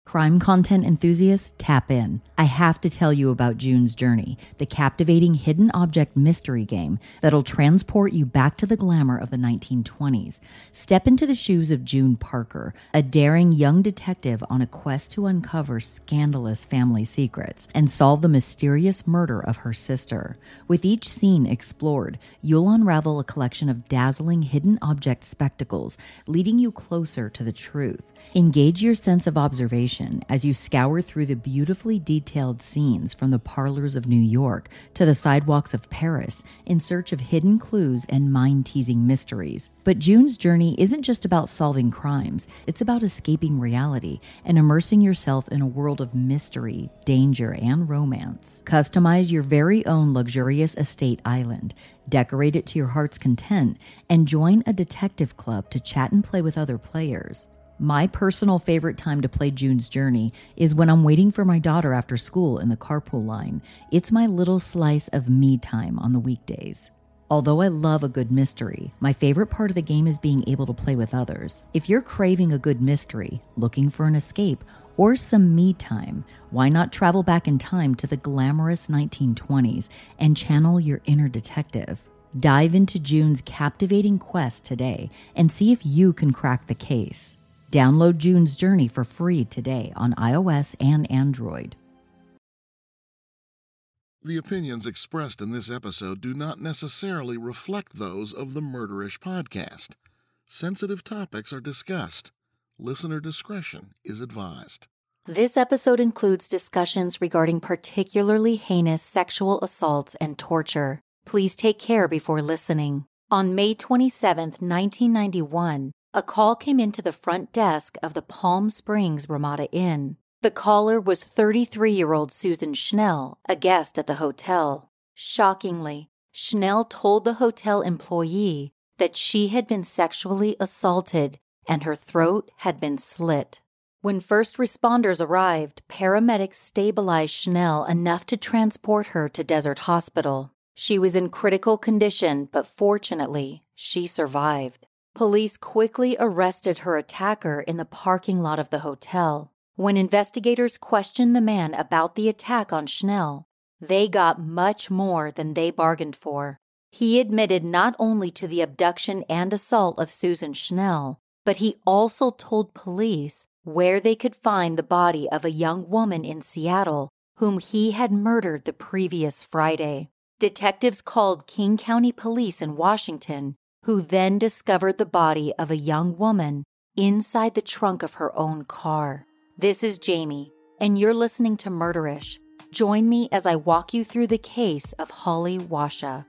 Crime content enthusiasts, tap in. I have to tell you about June's Journey, the captivating hidden object mystery game that'll transport you back to the glamour of the 1920s. Step into the shoes of June Parker, a daring young detective on a quest to uncover scandalous family secrets and solve the mysterious murder of her sister. With each scene explored, you'll unravel a collection of dazzling hidden object spectacles, leading you closer to the truth. Engage your sense of observation as you scour through the beautifully detailed scenes from the parlors of New York to the sidewalks of Paris in search of hidden clues and mind-teasing mysteries. But June's Journey isn't just about solving crimes, it's about escaping reality and immersing yourself in a world of mystery, danger, and romance. Customize your very own luxurious estate island, decorate it to your heart's content, and join a detective club to chat and play with other players. My personal favorite time to play June's Journey is when I'm waiting for my daughter after school in the carpool line. It's my little slice of me time on the weekdays. Although I love a good mystery, my favorite part of the game is being able to play with others. If you're craving a good mystery, looking for an escape, or some me time, why not travel back in time to the glamorous 1920s and channel your inner detective? Dive into June's captivating quest today and see if you can crack the case. Download June's Journey for free today on iOS and Android. The opinions expressed in this episode do not necessarily reflect those of the Murderish podcast. Sensitive topics are discussed. Listener discretion is advised. This episode includes discussions regarding particularly heinous sexual assaults and torture. Please take care before listening. On May 27, 1991, a call came into the front desk of the Palm Springs Ramada Inn. The caller was 33-year-old Susan Schnell, a guest at the hotel. Shockingly, Schnell told the hotel employee that she had been sexually assaulted and her throat had been slit. When first responders arrived, paramedics stabilized Schnell enough to transport her to Desert Hospital. She was in critical condition, but fortunately, she survived. Police quickly arrested her attacker in the parking lot of the hotel. When investigators questioned the man about the attack on Schnell, they got much more than they bargained for. He admitted not only to the abduction and assault of Susan Schnell, but he also told police where they could find the body of a young woman in Seattle whom he had murdered the previous Friday. Detectives called King County Police in Washington, who then discovered the body of a young woman inside the trunk of her own car. This is Jamie, and you're listening to Murderish. Join me as I walk you through the case of Holly Washa.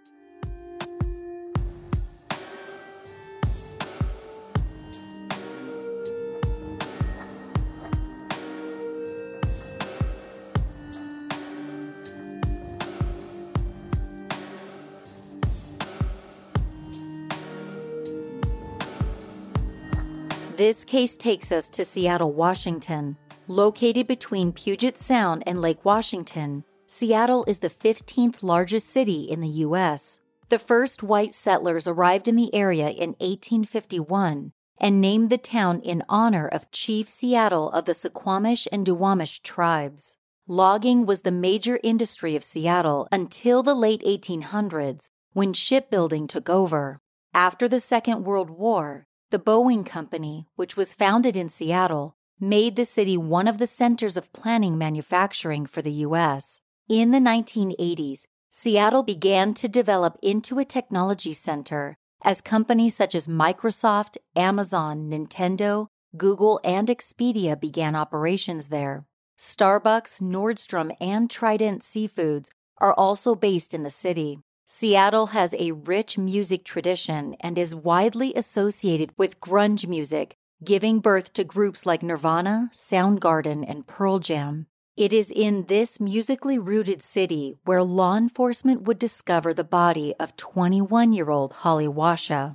This case takes us to Seattle, Washington. Located between Puget Sound and Lake Washington, Seattle is the 15th largest city in the U.S. The first white settlers arrived in the area in 1851 and named the town in honor of Chief Seattle of the Suquamish and Duwamish tribes. Logging was the major industry of Seattle until the late 1800s, when shipbuilding took over. After the Second World War, the Boeing Company, which was founded in Seattle, made the city one of the centers of planning manufacturing for the U.S. In the 1980s, Seattle began to develop into a technology center as companies such as Microsoft, Amazon, Nintendo, Google, and Expedia began operations there. Starbucks, Nordstrom, and Trident Seafoods are also based in the city. Seattle has a rich music tradition and is widely associated with grunge music, giving birth to groups like Nirvana, Soundgarden, and Pearl Jam. It is in this musically rooted city where law enforcement would discover the body of 21-year-old Holly Washa.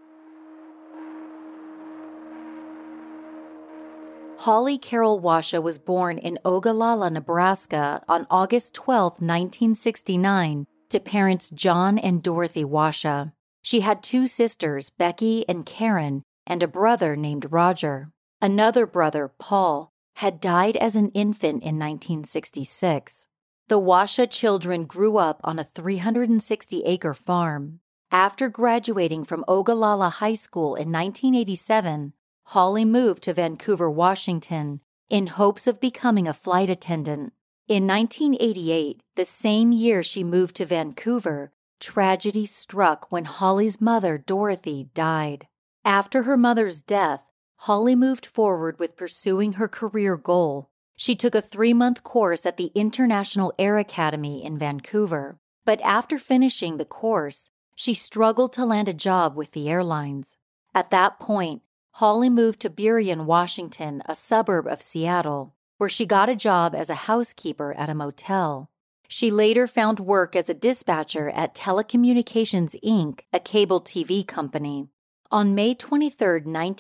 Holly Carol Washa was born in Ogallala, Nebraska on August 12, 1969, to parents John and Dorothy Washa. She had two sisters, Becky and Karen, and a brother named Roger. Another brother, Paul, had died as an infant in 1966. The Washa children grew up on a 360-acre farm. After graduating from Ogallala High School in 1987, Holly moved to Vancouver, Washington, in hopes of becoming a flight attendant. In 1988, the same year she moved to Vancouver, tragedy struck when Holly's mother, Dorothy, died. After her mother's death, Holly moved forward with pursuing her career goal. She took a 3-month course at the International Air Academy in Vancouver, but after finishing the course, she struggled to land a job with the airlines. At that point, Holly moved to Burien, Washington, a suburb of Seattle, where she got a job as a housekeeper at a motel. She later found work as a dispatcher at Telecommunications Inc., a cable TV company. On May 23,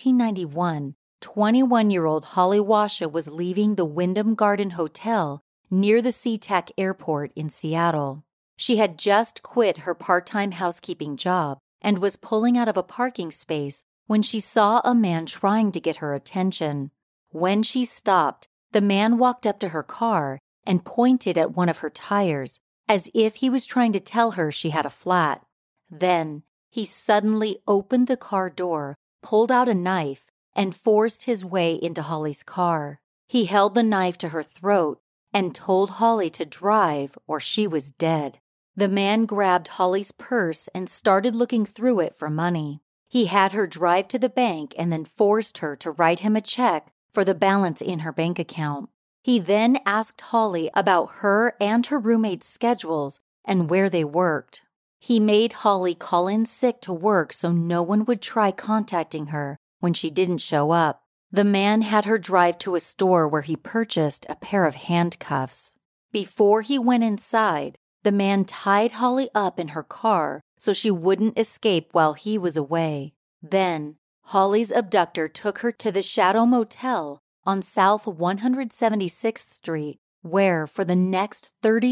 1991, 21-year-old Holly Washa was leaving the Wyndham Garden Hotel near the SeaTac Airport in Seattle. She had just quit her part-time housekeeping job and was pulling out of a parking space when she saw a man trying to get her attention. When she stopped, the man walked up to her car and pointed at one of her tires, as if he was trying to tell her she had a flat. Then, he suddenly opened the car door, pulled out a knife, and forced his way into Holly's car. He held the knife to her throat and told Holly to drive or she was dead. The man grabbed Holly's purse and started looking through it for money. He had her drive to the bank and then forced her to write him a check for the balance in her bank account. He then asked Holly about her and her roommate's schedules and where they worked. He made Holly call in sick to work so no one would try contacting her when she didn't show up. The man had her drive to a store where he purchased a pair of handcuffs. Before he went inside, the man tied Holly up in her car so she wouldn't escape while he was away. Then, Holly's abductor took her to the Shadow Motel on South 176th Street, where, for the next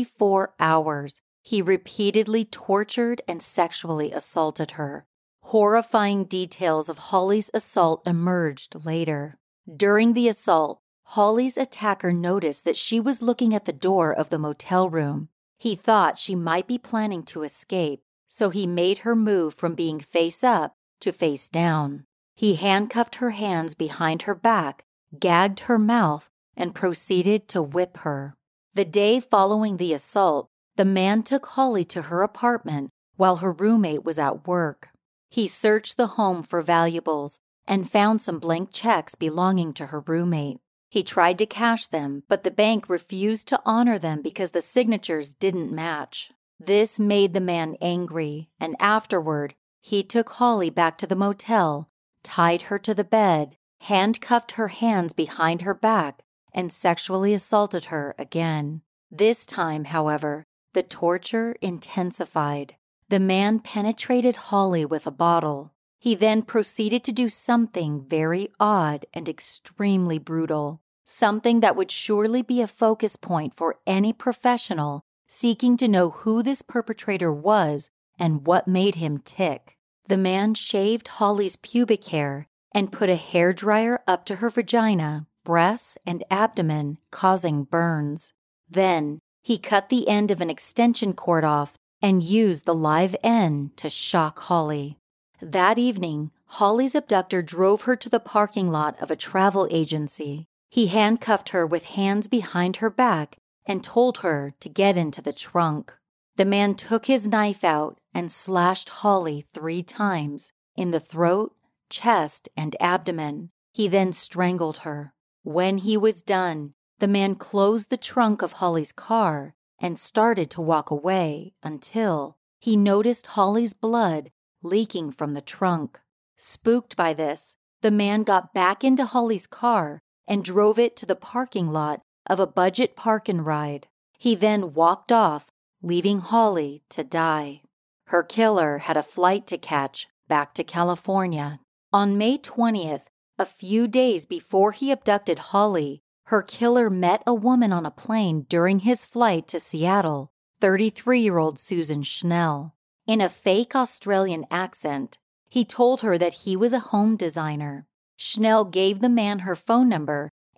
34 hours, he repeatedly tortured and sexually assaulted her. Horrifying details of Holly's assault emerged later. During the assault, Holly's attacker noticed that she was looking at the door of the motel room. He thought she might be planning to escape, so he made her move from being face up to face down. He handcuffed her hands behind her back, gagged her mouth, and proceeded to whip her. The day following the assault, the man took Holly to her apartment while her roommate was at work. He searched the home for valuables and found some blank checks belonging to her roommate. He tried to cash them, but the bank refused to honor them because the signatures didn't match. This made the man angry, and afterward, he took Holly back to the motel, tied her to the bed, handcuffed her hands behind her back, and sexually assaulted her again. This time, however, the torture intensified. The man penetrated Holly with a bottle. He then proceeded to do something very odd and extremely brutal, something that would surely be a focus point for any professional seeking to know who this perpetrator was and what made him tick. The man shaved Holly's pubic hair and put a hairdryer up to her vagina, breasts, and abdomen, causing burns. Then, he cut the end of an extension cord off and used the live end to shock Holly. That evening, Holly's abductor drove her to the parking lot of a travel agency. He handcuffed her with hands behind her back and told her to get into the trunk. The man took his knife out and slashed Holly 3 times in the throat, chest, and abdomen. He then strangled her. When he was done, the man closed the trunk of Holly's car and started to walk away until he noticed Holly's blood leaking from the trunk. Spooked by this, the man got back into Holly's car and drove it to the parking lot of a budget park-and-ride. He then walked off, leaving Holly to die. Her killer had a flight to catch back to California. On May 20th, a few days before he abducted Holly, her killer met a woman on a plane during his flight to Seattle, 33-year-old Susan Schnell. In a fake Australian accent, he told her that he was a home designer. Schnell gave the man her phone number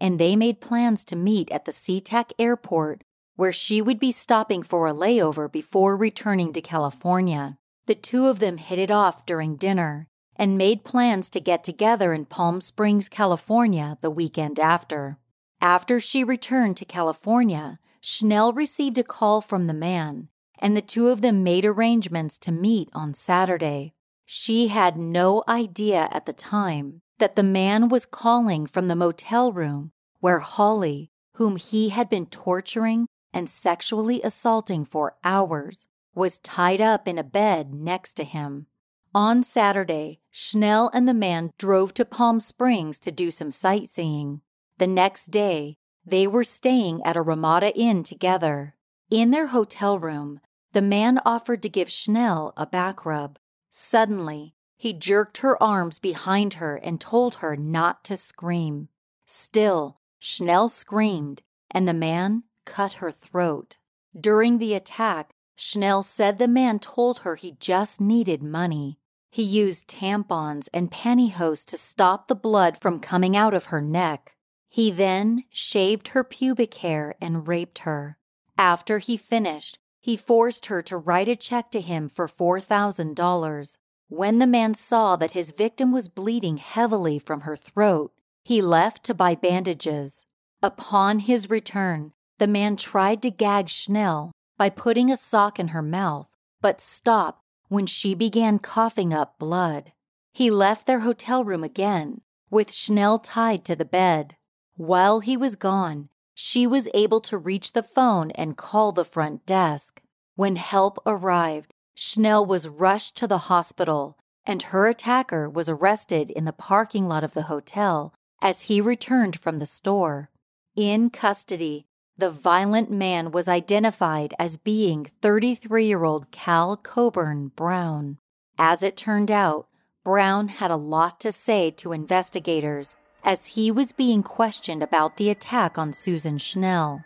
and they made plans to meet at the SeaTac airport, where she would be stopping for a layover before returning to California. The two of them hit it off during dinner and made plans to get together in Palm Springs, California the weekend after. After she returned to California, Schnell received a call from the man, and the two of them made arrangements to meet on Saturday. She had no idea at the time that the man was calling from the motel room where Holly, whom he had been torturing and sexually assaulting for hours, was tied up in a bed next to him. On Saturday, Schnell and the man drove to Palm Springs to do some sightseeing. The next day, they were staying at a Ramada Inn together. In their hotel room, the man offered to give Schnell a back rub. Suddenly, he jerked her arms behind her and told her not to scream. Still, Schnell screamed, and the man cut her throat. During the attack, Schnell said the man told her he just needed money. He used tampons and pantyhose to stop the blood from coming out of her neck. He then shaved her pubic hair and raped her. After he finished, he forced her to write a check to him for $4,000. When the man saw that his victim was bleeding heavily from her throat, he left to buy bandages. Upon his return, the man tried to gag Schnell by putting a sock in her mouth, but stopped when she began coughing up blood. He left their hotel room again, with Schnell tied to the bed. While he was gone, she was able to reach the phone and call the front desk. When help arrived, Schnell was rushed to the hospital, and her attacker was arrested in the parking lot of the hotel as he returned from the store. In custody, the violent man was identified as being 33-year-old Cal Coburn Brown. As it turned out, Brown had a lot to say to investigators as he was being questioned about the attack on Susan Schnell.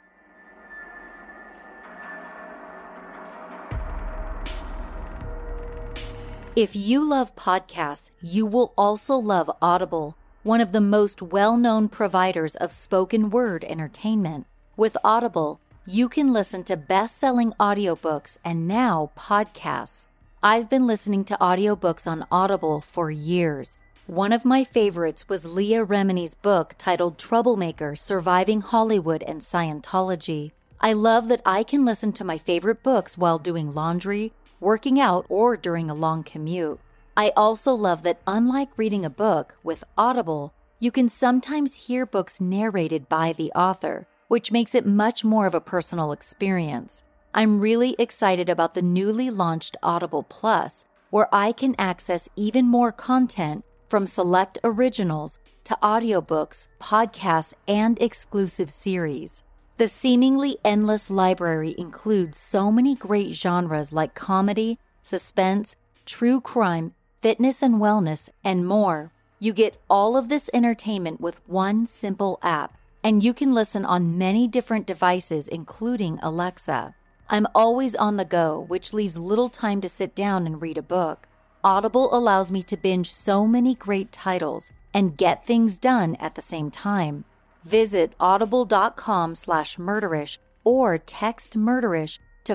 If you love podcasts, you will also love Audible, one of the most well-known providers of spoken word entertainment. With Audible, you can listen to best-selling audiobooks and now podcasts. I've been listening to audiobooks on Audible for years. One of my favorites was Leah Remini's book titled Troublemaker: Surviving Hollywood and Scientology. I love that I can listen to my favorite books while doing laundry, working out, or during a long commute. I also love that unlike reading a book, with Audible, you can sometimes hear books narrated by the author, which makes it much more of a personal experience. I'm really excited about the newly launched Audible Plus, where I can access even more content from select originals to audiobooks, podcasts, and exclusive series. The seemingly endless library includes so many great genres like comedy, suspense, true crime, fitness and wellness, and more. You get all of this entertainment with one simple app, and you can listen on many different devices, including Alexa. I'm always on the go, which leaves little time to sit down and read a book. Audible allows me to binge so many great titles and get things done at the same time. Visit audible.com/murderish or text murderish to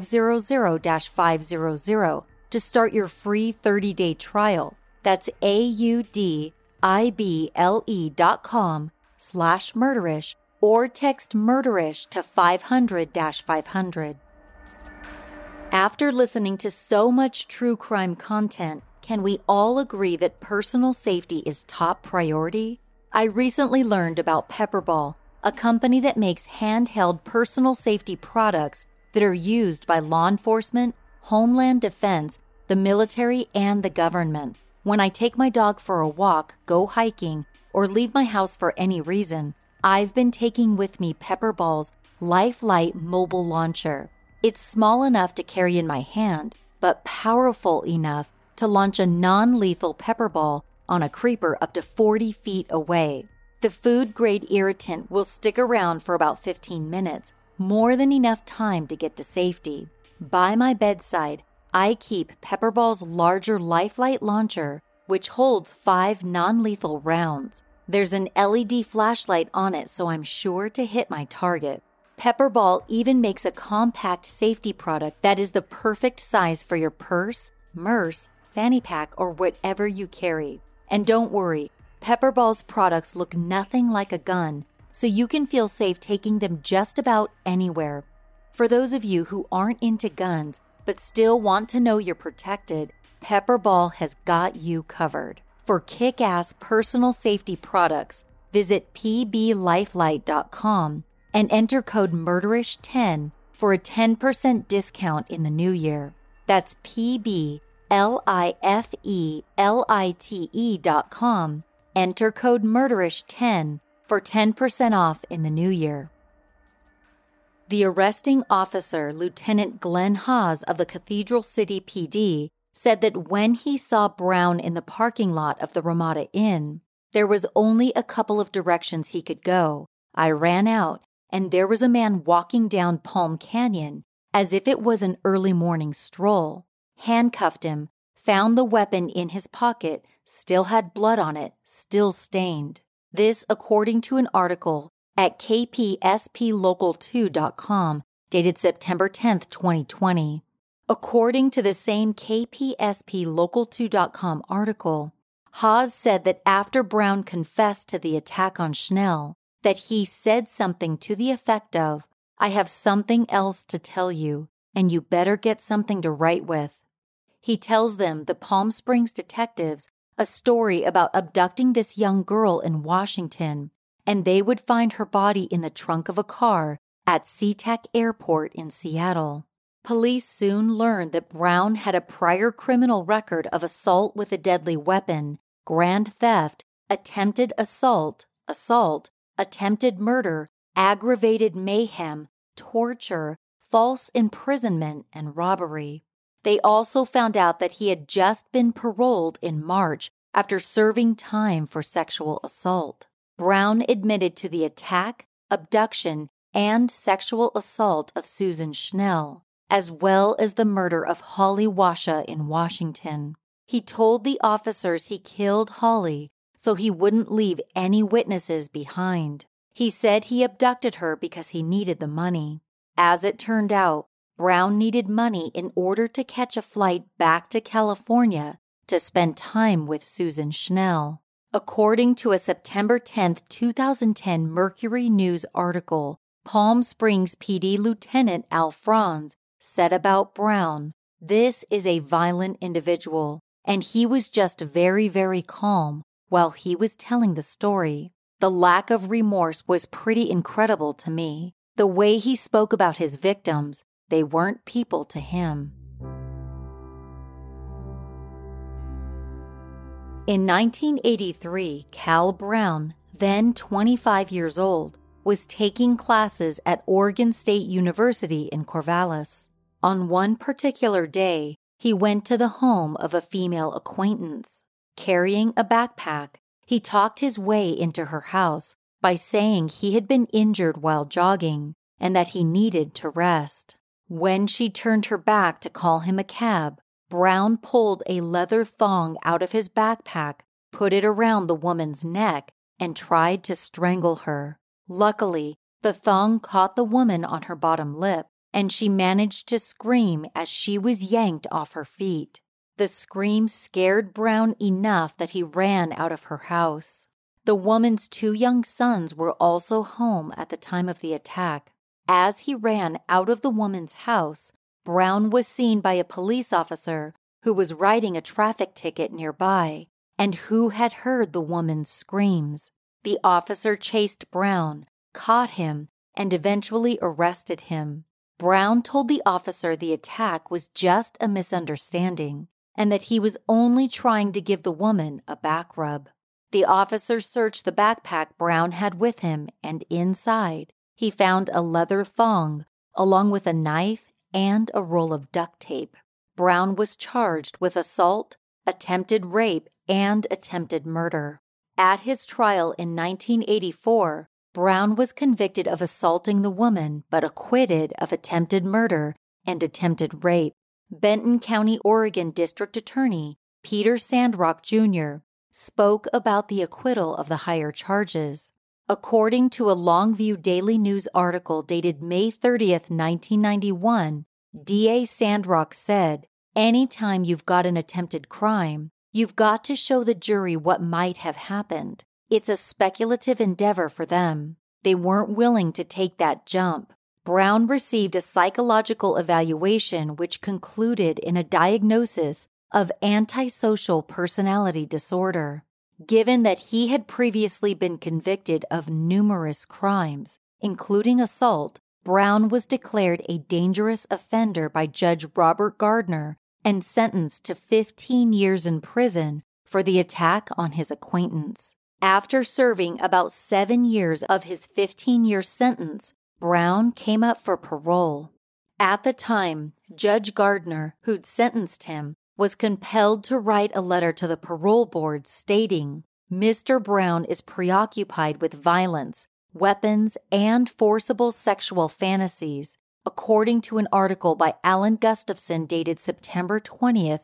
500-500 to start your free 30-day trial. That's audible.com/murderish or text murderish to 500-500. After listening to so much true crime content, can we all agree that personal safety is top priority? I recently learned about Pepperball, a company that makes handheld personal safety products that are used by law enforcement, Homeland Defense, the military, and the government. When I take my dog for a walk, go hiking, or leave my house for any reason, I've been taking with me Pepperball's LifeLite mobile launcher. It's small enough to carry in my hand, but powerful enough to launch a non-lethal Pepperball on a creeper up to 40 feet away. The food-grade irritant will stick around for about 15 minutes, more than enough time to get to safety. By my bedside, I keep Pepperball's larger LifeLite launcher, which holds 5 non-lethal rounds. There's an LED flashlight on it, so I'm sure to hit my target. Pepperball even makes a compact safety product that is the perfect size for your purse, merce, fanny pack, or whatever you carry. And don't worry, Pepperball's products look nothing like a gun, so you can feel safe taking them just about anywhere. For those of you who aren't into guns but still want to know you're protected, Pepperball has got you covered. For kick-ass personal safety products, visit pblifelight.com and enter code MURDERISH10 for a 10% discount in the new year. That's pblifelight.com. Enter code MURDERISH10 for 10% off in the new year. The arresting officer, Lieutenant Glenn Haas of the Cathedral City PD, said that when he saw Brown in the parking lot of the Ramada Inn, there was only a couple of directions he could go. I ran out, and there was a man walking down Palm Canyon as if it was an early morning stroll. Handcuffed him, found the weapon in his pocket, still had blood on it, still stained. This according to an article at kpsplocal2.com dated September 10th, 2020. According to the same kpsplocal2.com article, Haas said that after Brown confessed to the attack on Schnell, that he said something to the effect of, "I have something else to tell you, and you better get something to write with." He tells them, the Palm Springs detectives, a story about abducting this young girl in Washington, and they would find her body in the trunk of a car at SeaTac Airport in Seattle. Police soon learned that Brown had a prior criminal record of assault with a deadly weapon, grand theft, attempted assault, attempted murder, aggravated mayhem, torture, false imprisonment, and robbery. They also found out that he had just been paroled in March after serving time for sexual assault. Brown admitted to the attack, abduction, and sexual assault of Susan Schnell, as well as the murder of Holly Washa in Washington. He told the officers he killed Holly so he wouldn't leave any witnesses behind. He said he abducted her because he needed the money. As it turned out, Brown needed money in order to catch a flight back to California to spend time with Susan Schnell. According to a September 10, 2010 Mercury News article, Palm Springs PD Lieutenant Al Franz said about Brown, "This is a violent individual, and he was just very, very calm while he was telling the story. The lack of remorse was pretty incredible to me. The way he spoke about his victims, they weren't people to him." In 1983, Cal Brown, then 25 years old, was taking classes at Oregon State University in Corvallis. On one particular day, he went to the home of a female acquaintance. Carrying a backpack, he talked his way into her house by saying he had been injured while jogging and that he needed to rest. When she turned her back to call him a cab, Brown pulled a leather thong out of his backpack, put it around the woman's neck, and tried to strangle her. Luckily, the thong caught the woman on her bottom lip, and she managed to scream as she was yanked off her feet. The scream scared Brown enough that he ran out of her house. The woman's 2 young sons were also home at the time of the attack. As he ran out of the woman's house, Brown was seen by a police officer who was writing a traffic ticket nearby and who had heard the woman's screams. The officer chased Brown, caught him, and eventually arrested him. Brown told the officer the attack was just a misunderstanding and that he was only trying to give the woman a back rub. The officer searched the backpack Brown had with him, and inside, he found a leather thong along with a knife and a roll of duct tape. Brown was charged with assault, attempted rape, and attempted murder. At his trial in 1984, Brown was convicted of assaulting the woman but acquitted of attempted murder and attempted rape. Benton County, Oregon District Attorney Peter Sandrock, Jr. spoke about the acquittal of the higher charges. According to a Longview Daily News article dated May 30th, 1991, DA Sandrock said, "Anytime you've got an attempted crime, you've got to show the jury what might have happened. It's a speculative endeavor for them. They weren't willing to take that jump." Brown received a psychological evaluation which concluded in a diagnosis of antisocial personality disorder. Given that he had previously been convicted of numerous crimes, including assault, Brown was declared a dangerous offender by Judge Robert Gardner and sentenced to 15 years in prison for the attack on his acquaintance. After serving about 7 years of his 15-year sentence, Brown came up for parole. At the time, Judge Gardner, who'd sentenced him, was compelled to write a letter to the parole board stating, "Mr. Brown is preoccupied with violence, weapons, and forcible sexual fantasies," according to an article by Alan Gustafson dated September 20th,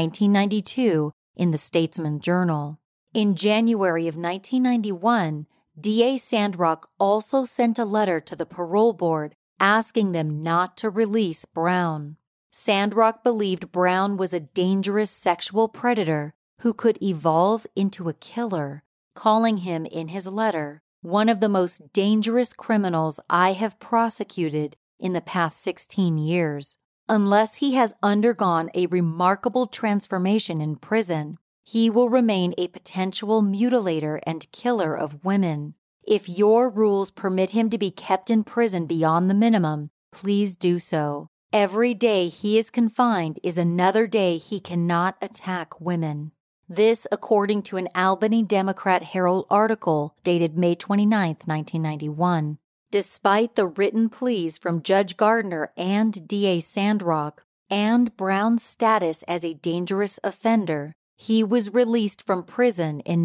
1992, in the Statesman Journal. In January of 1991, DA Sandrock also sent a letter to the parole board asking them not to release Brown. Sandrock believed Brown was a dangerous sexual predator who could evolve into a killer, calling him in his letter, "one of the most dangerous criminals I have prosecuted in the past 16 years. Unless he has undergone a remarkable transformation in prison, he will remain a potential mutilator and killer of women. If your rules permit him to be kept in prison beyond the minimum, please do so. Every day he is confined is another day he cannot attack women." This, according to an Albany Democrat Herald article dated May 29, 1991. Despite the written pleas from Judge Gardner and DA Sandrock and Brown's status as a dangerous offender, he was released from prison in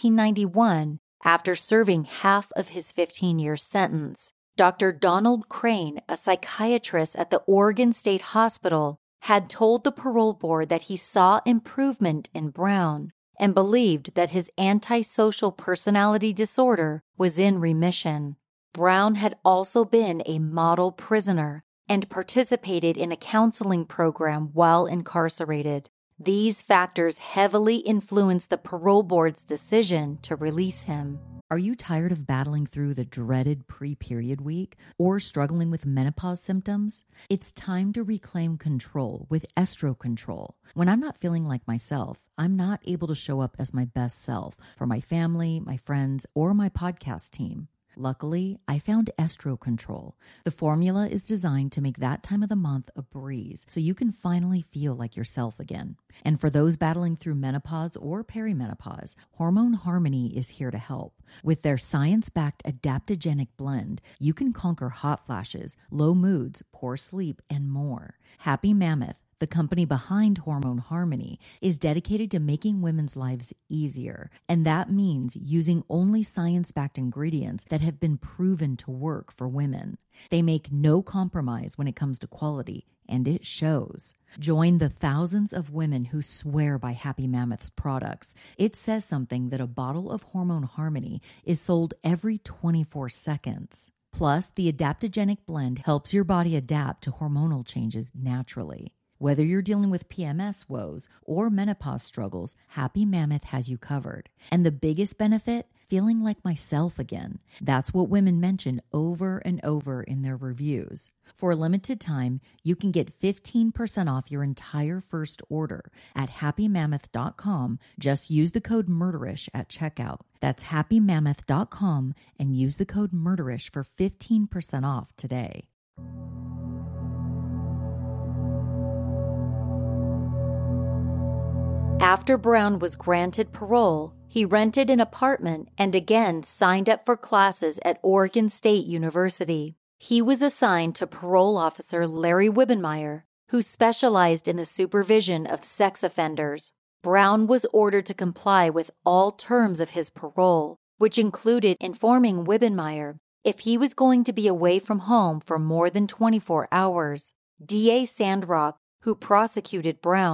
1991 after serving half of his 15-year sentence. Dr. Donald Crane, a psychiatrist at the Oregon State Hospital, had told the parole board that he saw improvement in Brown and believed that his antisocial personality disorder was in remission. Brown had also been a model prisoner and participated in a counseling program while incarcerated. These factors heavily influenced the parole board's decision to release him. Are you tired of battling through the dreaded pre-period week or struggling with menopause symptoms? It's time to reclaim control with Estro Control. When I'm not feeling like myself, I'm not able to show up as my best self for my family, my friends, or my podcast team. Luckily, I found Estro Control. The formula is designed to make that time of the month a breeze so you can finally feel like yourself again. And for those battling through menopause or perimenopause, Hormone Harmony is here to help. With their science-backed adaptogenic blend, you can conquer hot flashes, low moods, poor sleep, and more. Happy Mammoth, the company behind Hormone Harmony, is dedicated to making women's lives easier, and that means using only science-backed ingredients that have been proven to work for women. They make no compromise when it comes to quality, and it shows. Join the thousands of women who swear by Happy Mammoth's products. It says something that a bottle of Hormone Harmony is sold every 24 seconds. Plus, the adaptogenic blend helps your body adapt to hormonal changes naturally. Whether you're dealing with PMS woes or menopause struggles, Happy Mammoth has you covered. And the biggest benefit? Feeling like myself again. That's what women mention over and over in their reviews. For a limited time, you can get 15% off your entire first order at happymammoth.com. Just use the code MURDERISH at checkout. That's happymammoth.com and use the code MURDERISH for 15% off today. After Brown was granted parole, he rented an apartment and again signed up for classes at Oregon State University. He was assigned to parole officer Larry Wibbenmeyer, who specialized in the supervision of sex offenders. Brown was ordered to comply with all terms of his parole, which included informing Wibbenmeyer if he was going to be away from home for more than 24 hours. DA Sandrock, who prosecuted Brown,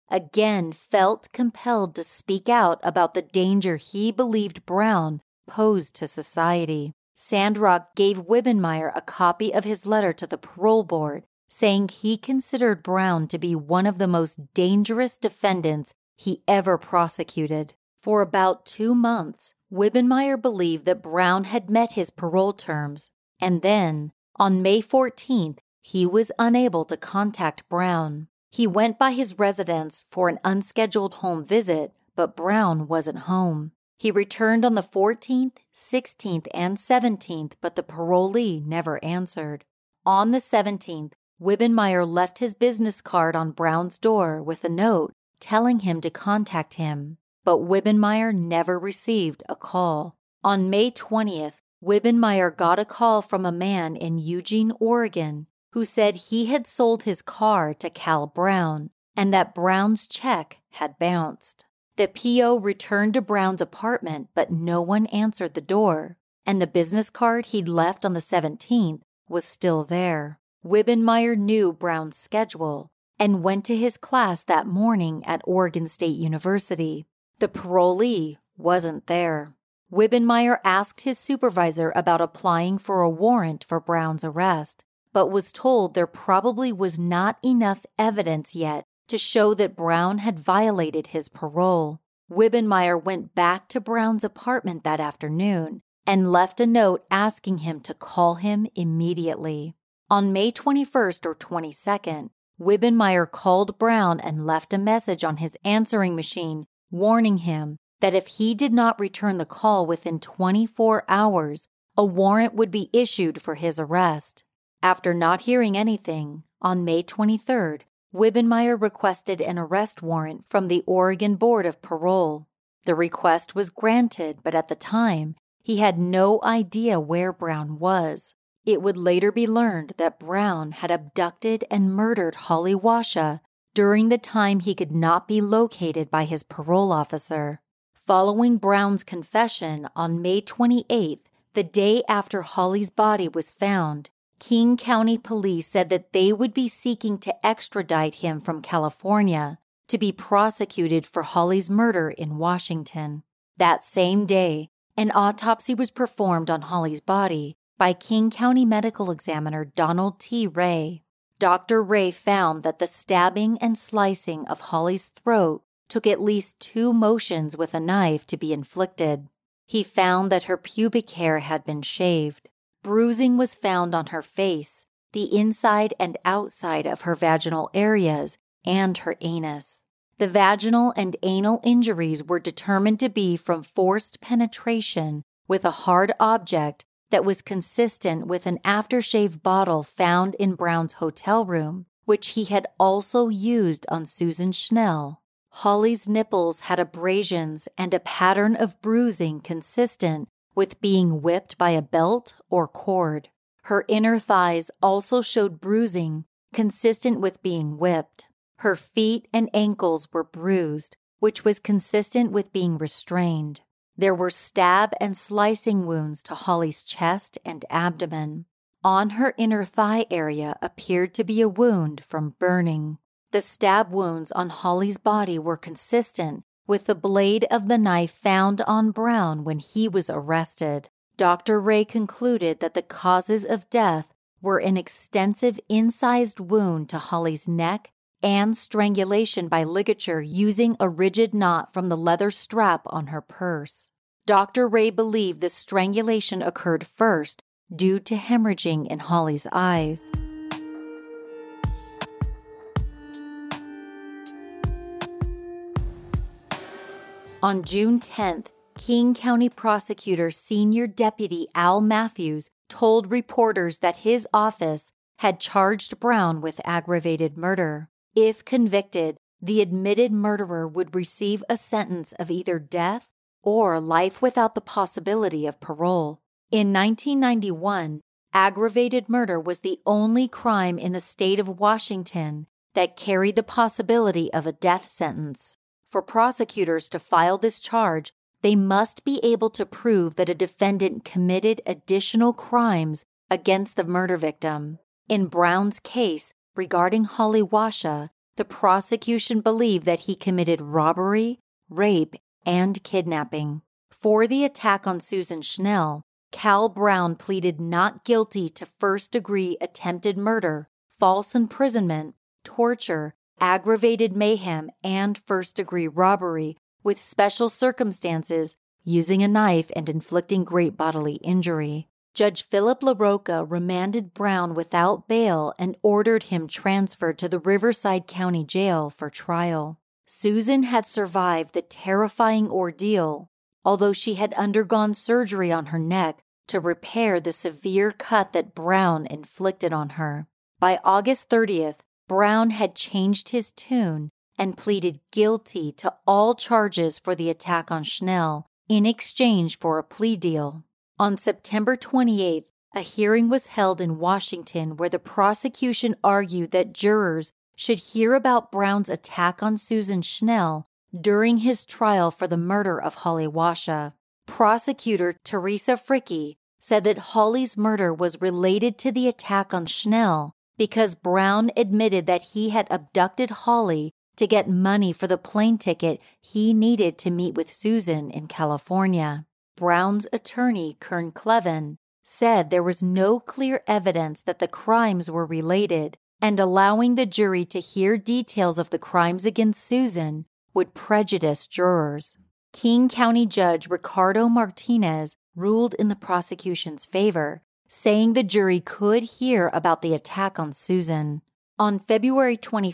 again felt compelled to speak out about the danger he believed Brown posed to society. Sandrock gave Wibbenmeyer a copy of his letter to the parole board, saying he considered Brown to be one of the most dangerous defendants he ever prosecuted. For about 2 months, Wibbenmeyer believed that Brown had met his parole terms, and then, on May 14th, he was unable to contact Brown. He went by his residence for an unscheduled home visit, but Brown wasn't home. He returned on the 14th, 16th, and 17th, but the parolee never answered. On the 17th, Wibbenmeyer left his business card on Brown's door with a note telling him to contact him, but Wibbenmeyer never received a call. On May 20th, Wibbenmeyer got a call from a man in Eugene, Oregon, who said he had sold his car to Cal Brown and that Brown's check had bounced. The PO returned to Brown's apartment, but no one answered the door, and the business card he'd left on the 17th was still there. Wibbenmeyer knew Brown's schedule and went to his class that morning at Oregon State University. The parolee wasn't there. Wibbenmeyer asked his supervisor about applying for a warrant for Brown's arrest, but was told there probably was not enough evidence yet to show that Brown had violated his parole. Wibbenmeyer went back to Brown's apartment that afternoon and left a note asking him to call him immediately. On May 21st or 22nd, Wibbenmeyer called Brown and left a message on his answering machine warning him that if he did not return the call within 24 hours, a warrant would be issued for his arrest. After not hearing anything, on May 23rd, Wibbenmeyer requested an arrest warrant from the Oregon Board of Parole. The request was granted, but at the time, he had no idea where Brown was. It would later be learned that Brown had abducted and murdered Holly Washa during the time he could not be located by his parole officer. Following Brown's confession on May 28th, the day after Holly's body was found, King County Police said that they would be seeking to extradite him from California to be prosecuted for Holly's murder in Washington. That same day, an autopsy was performed on Holly's body by King County Medical Examiner Donald T. Ray. Dr. Ray found that the stabbing and slicing of Holly's throat took at least 2 motions with a knife to be inflicted. He found that her pubic hair had been shaved. Bruising was found on her face, the inside and outside of her vaginal areas, and her anus. The vaginal and anal injuries were determined to be from forced penetration with a hard object that was consistent with an aftershave bottle found in Brown's hotel room, which he had also used on Susan Schnell. Holly's nipples had abrasions and a pattern of bruising consistent with being whipped by a belt or cord. Her inner thighs also showed bruising consistent with being whipped. Her feet and ankles were bruised, which was consistent with being restrained. There were stab and slicing wounds to Holly's chest and abdomen. On her inner thigh area appeared to be a wound from burning. The stab wounds on Holly's body were consistent with the blade of the knife found on Brown when he was arrested. Dr. Ray concluded that the causes of death were an extensive incised wound to Holly's neck and strangulation by ligature using a rigid knot from the leather strap on her purse. Dr. Ray believed the strangulation occurred first due to hemorrhaging in Holly's eyes. On June 10th, King County Prosecutor Senior Deputy Al Matthews told reporters that his office had charged Brown with aggravated murder. If convicted, the admitted murderer would receive a sentence of either death or life without the possibility of parole. In 1991, aggravated murder was the only crime in the state of Washington that carried the possibility of a death sentence. For prosecutors to file this charge, they must be able to prove that a defendant committed additional crimes against the murder victim. In Brown's case regarding Holly Washa, The prosecution believed that he committed robbery, rape, and kidnapping. For the attack on Susan Schnell, Cal Brown pleaded not guilty to first-degree attempted murder, false imprisonment, torture, aggravated mayhem, and first-degree robbery with special circumstances, using a knife and inflicting great bodily injury. Judge Philip LaRocca remanded Brown without bail and ordered him transferred to the Riverside County Jail for trial. Susan had survived the terrifying ordeal, although she had undergone surgery on her neck to repair the severe cut that Brown inflicted on her. By August 30th, Brown had changed his tune and pleaded guilty to all charges for the attack on Schnell in exchange for a plea deal. On September 28th, a hearing was held in Washington where the prosecution argued that jurors should hear about Brown's attack on Susan Schnell during his trial for the murder of Holly Washa. Prosecutor Teresa Fricke said that Holly's murder was related to the attack on Schnell because Brown admitted that he had abducted Holly to get money for the plane ticket he needed to meet with Susan in California. Brown's attorney, Kern Cleven, said there was no clear evidence that the crimes were related, and allowing the jury to hear details of the crimes against Susan would prejudice jurors. King County Judge Ricardo Martinez ruled in the prosecution's favor, saying the jury could hear about the attack on Susan. On February 21,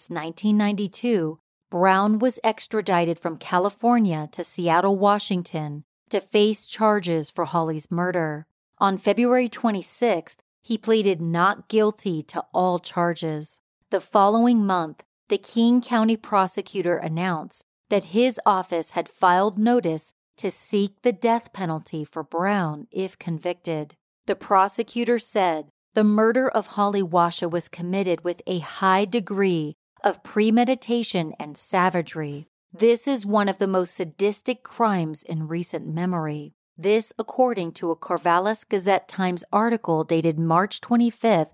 1992, Brown was extradited from California to Seattle, Washington, to face charges for Holly's murder. On February 26th, he pleaded not guilty to all charges. The following month, the King County prosecutor announced that his office had filed notice to seek the death penalty for Brown if convicted. The prosecutor said the murder of Holly Washa was committed with a high degree of premeditation and savagery. This is one of the most sadistic crimes in recent memory. This according to a Corvallis Gazette-Times article dated March 25,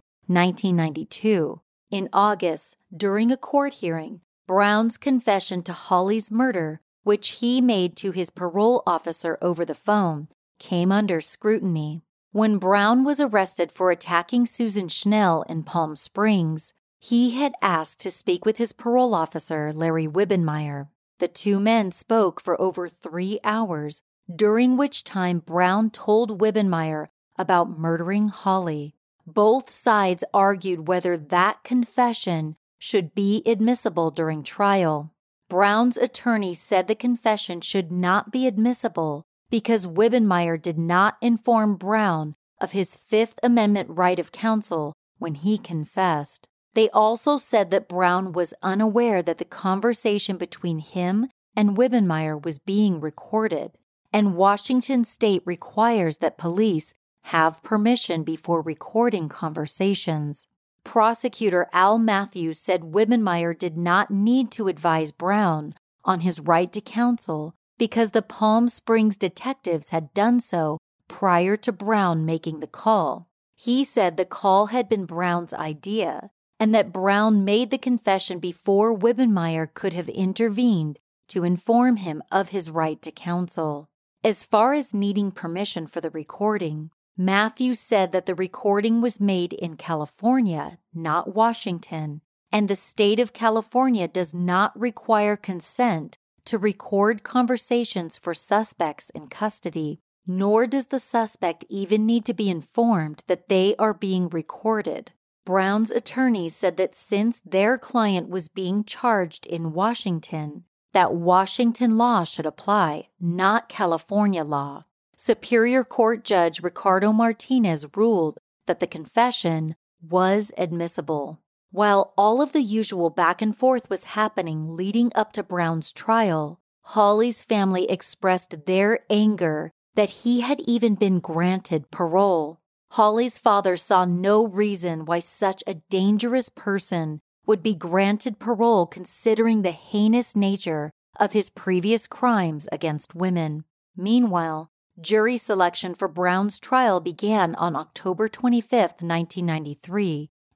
1992. In August, during a court hearing, Brown's confession to Holly's murder, which he made to his parole officer over the phone, came under scrutiny. When Brown was arrested for attacking Susan Schnell in Palm Springs, he had asked to speak with his parole officer, Larry Wibbenmeyer. The two men spoke for over 3 hours, during which time Brown told Wibbenmeyer about murdering Holly. Both sides argued whether that confession should be admissible during trial. Brown's attorney said the confession should not be admissible because Wibbenmeyer did not inform Brown of his Fifth Amendment right of counsel when he confessed. They also said that Brown was unaware that the conversation between him and Wibbenmeyer was being recorded, and Washington state requires that police have permission before recording conversations. Prosecutor Al Matthews said Wibbenmeyer did not need to advise Brown on his right to counsel because the Palm Springs detectives had done so prior to Brown making the call. He said the call had been Brown's idea and that Brown made the confession before Wibbenmeyer could have intervened to inform him of his right to counsel. As far as needing permission for the recording, Matthews said that the recording was made in California, not Washington, and the state of California does not require consent to record conversations for suspects in custody, nor does the suspect even need to be informed that they are being recorded. Brown's attorneys said that since their client was being charged in Washington, that Washington law should apply, not California law. Superior Court Judge Ricardo Martinez ruled that the confession was admissible. While all of the usual back and forth was happening leading up to Brown's trial, Holly's family expressed their anger that he had even been granted parole. Holly's father saw no reason why such a dangerous person would be granted parole considering the heinous nature of his previous crimes against women. Meanwhile, jury selection for Brown's trial began on October 25, 1993,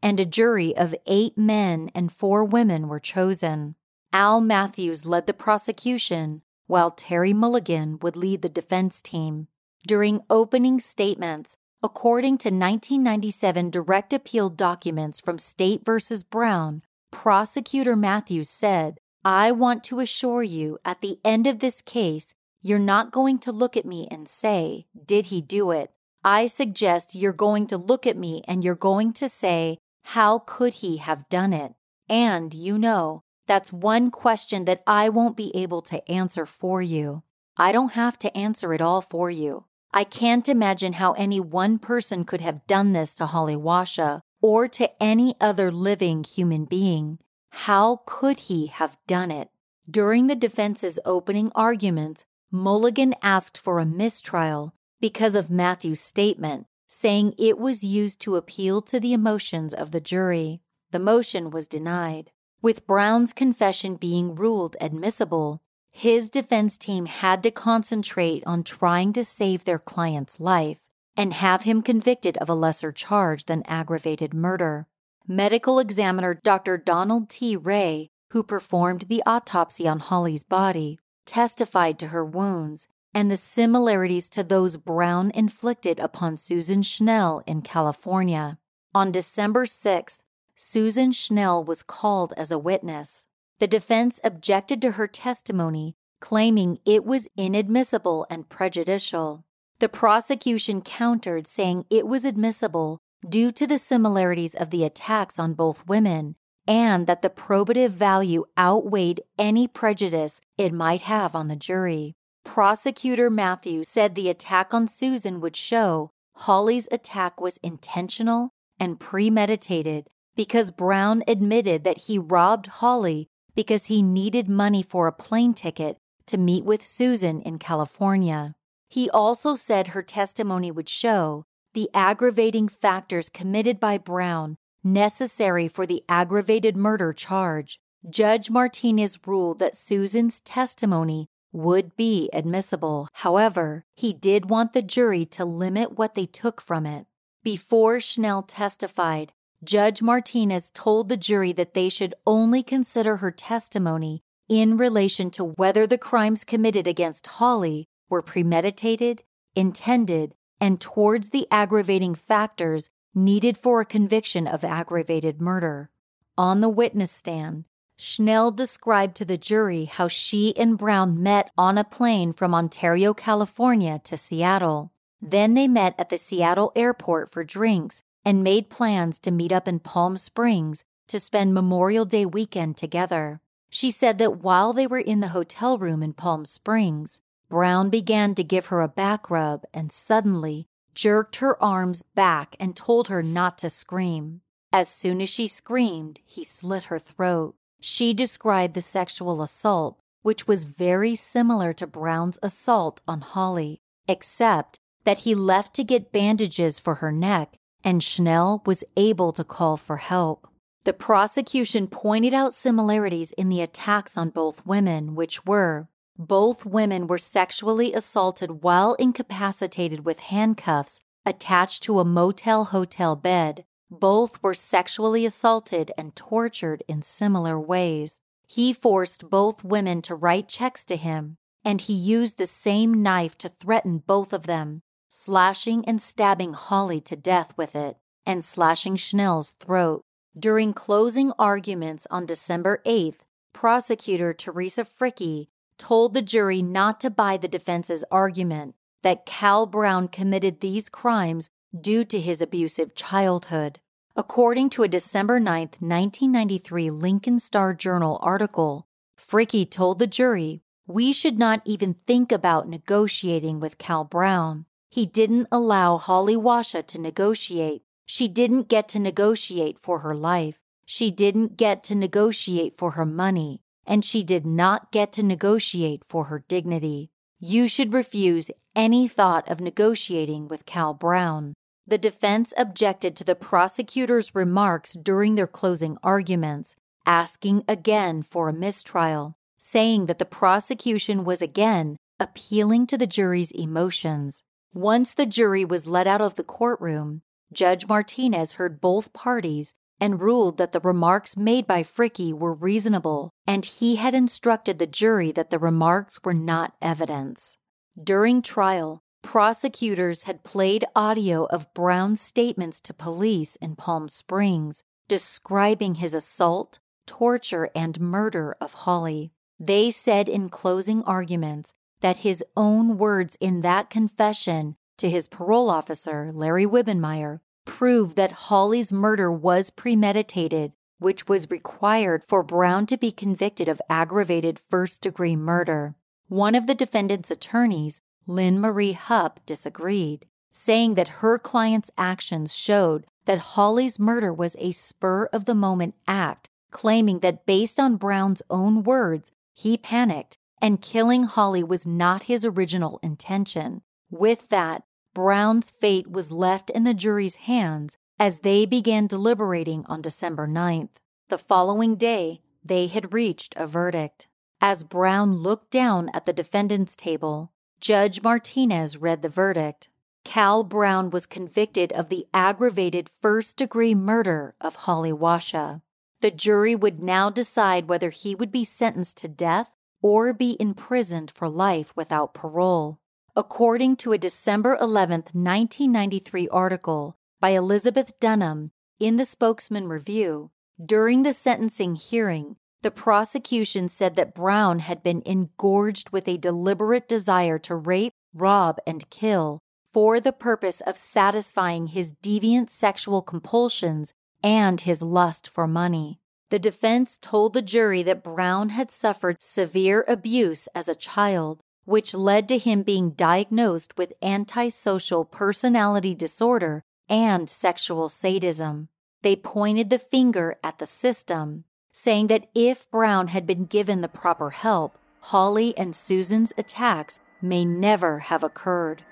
and a jury of 8 men and 4 women were chosen. Al Matthews led the prosecution, while Terry Mulligan would lead the defense team. During opening statements, according to 1997 direct appeal documents from State v. Brown, Prosecutor Matthews said, "I want to assure you at the end of this case, you're not going to look at me and say, 'Did he do it?' I suggest you're going to look at me and you're going to say, 'How could he have done it?' And, that's one question that I won't be able to answer for you. I don't have to answer it all for you. I can't imagine how any one person could have done this to Holly Washa or to any other living human being. How could he have done it?" During the defense's opening arguments, Mulligan asked for a mistrial because of Matthews' statement, saying it was used to appeal to the emotions of the jury. The motion was denied. With Brown's confession being ruled admissible, his defense team had to concentrate on trying to save their client's life and have him convicted of a lesser charge than aggravated murder. Medical examiner Dr. Donald T. Ray, who performed the autopsy on Holly's body, testified to her wounds and the similarities to those Brown inflicted upon Susan Schnell in California. On December 6th, Susan Schnell was called as a witness. The defense objected to her testimony, claiming it was inadmissible and prejudicial. The prosecution countered, saying it was admissible due to the similarities of the attacks on both women and that the probative value outweighed any prejudice it might have on the jury. Prosecutor Matthews said the attack on Susan would show Holly's attack was intentional and premeditated because Brown admitted that he robbed Holly because he needed money for a plane ticket to meet with Susan in California. He also said her testimony would show the aggravating factors committed by Brown necessary for the aggravated murder charge. Judge Martinez ruled that Susan's testimony would be admissible. However, he did want the jury to limit what they took from it. Before Schnell testified, Judge Martinez told the jury that they should only consider her testimony in relation to whether the crimes committed against Holly were premeditated, intended, and towards the aggravating factors needed for a conviction of aggravated murder. On the witness stand, Schnell described to the jury how she and Brown met on a plane from Ontario, California to Seattle. Then they met at the Seattle airport for drinks and made plans to meet up in Palm Springs to spend Memorial Day weekend together. She said that while they were in the hotel room in Palm Springs, Brown began to give her a back rub and suddenly jerked her arms back and told her not to scream. As soon as she screamed, he slit her throat. She described the sexual assault, which was very similar to Brown's assault on Holly, except that he left to get bandages for her neck and Schnell was able to call for help. The prosecution pointed out similarities in the attacks on both women, which were: both women were sexually assaulted while incapacitated with handcuffs attached to a motel-hotel bed. Both were sexually assaulted and tortured in similar ways. He forced both women to write checks to him, and he used the same knife to threaten both of them, slashing and stabbing Holly to death with it, and slashing Schnell's throat. During closing arguments on December 8th, prosecutor Teresa Fricke told the jury not to buy the defense's argument that Cal Brown committed these crimes due to his abusive childhood. According to a December 9, 1993 Lincoln Star-Journal article, Fricke told the jury, "We should not even think about negotiating with Cal Brown. He didn't allow Holly Washa to negotiate. She didn't get to negotiate for her life. She didn't get to negotiate for her money. And she did not get to negotiate for her dignity. You should refuse any thought of negotiating with Cal Brown." The defense objected to the prosecutor's remarks during their closing arguments, asking again for a mistrial, saying that the prosecution was again appealing to the jury's emotions. Once the jury was let out of the courtroom, Judge Martinez heard both parties and ruled that the remarks made by Fricke were reasonable, and he had instructed the jury that the remarks were not evidence. During trial, prosecutors had played audio of Brown's statements to police in Palm Springs, describing his assault, torture, and murder of Holly. They said in closing arguments that his own words in that confession to his parole officer, Larry Wibbenmeyer, proved that Holly's murder was premeditated, which was required for Brown to be convicted of aggravated first-degree murder. One of the defendant's attorneys, Lynn Marie Hupp, disagreed, saying that her client's actions showed that Holly's murder was a spur-of-the-moment act, claiming that based on Brown's own words, he panicked and killing Holly was not his original intention. With that, Brown's fate was left in the jury's hands as they began deliberating on December 9th. The following day, they had reached a verdict. As Brown looked down at the defendant's table, Judge Martinez read the verdict. Cal Brown was convicted of the aggravated first-degree murder of Holly Washa. The jury would now decide whether he would be sentenced to death or be imprisoned for life without parole. According to a December 11, 1993 article by Elizabeth Dunham in the Spokesman Review, during the sentencing hearing, the prosecution said that Brown had been engorged with a deliberate desire to rape, rob, and kill for the purpose of satisfying his deviant sexual compulsions and his lust for money. The defense told the jury that Brown had suffered severe abuse as a child, which led to him being diagnosed with antisocial personality disorder and sexual sadism. They pointed the finger at the system, saying that if Brown had been given the proper help, Holly and Susan's attacks may never have occurred.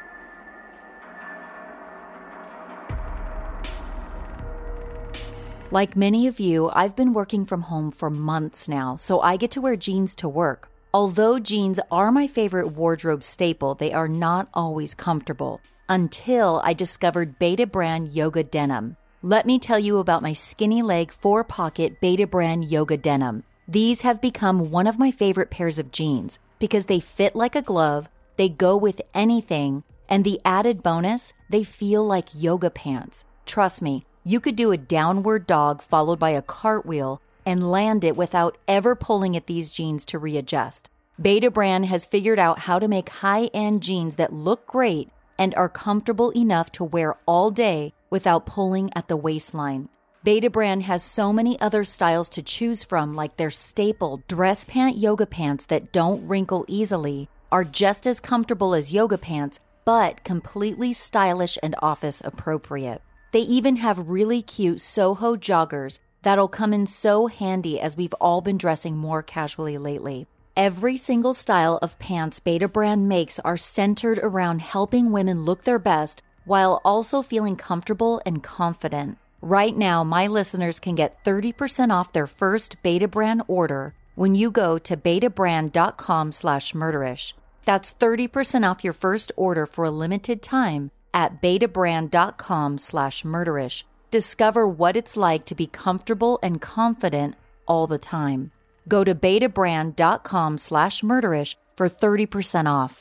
Like many of you, I've been working from home for months now, so I get to wear jeans to work. Although jeans are my favorite wardrobe staple, they are not always comfortable. Until I discovered Beta Brand Yoga Denim. Let me tell you about my skinny leg 4-pocket Beta Brand Yoga Denim. These have become one of my favorite pairs of jeans because they fit like a glove, they go with anything, and the added bonus, they feel like yoga pants. Trust me, you could do a downward dog followed by a cartwheel and land it without ever pulling at these jeans to readjust. Beta Brand has figured out how to make high-end jeans that look great and are comfortable enough to wear all day without pulling at the waistline. Beta Brand has so many other styles to choose from, like their staple dress pant yoga pants that don't wrinkle easily, are just as comfortable as yoga pants, but completely stylish and office appropriate. They even have really cute Soho joggers that'll come in so handy as we've all been dressing more casually lately. Every single style of pants Beta Brand makes are centered around helping women look their best while also feeling comfortable and confident. Right now, my listeners can get 30% off their first Beta Brand order when you go to betabrand.com/murderish. That's 30% off your first order for a limited time at betabrand.com/murderish. Discover what it's like to be comfortable and confident all the time. Go to betabrand.com/murderish for 30% off.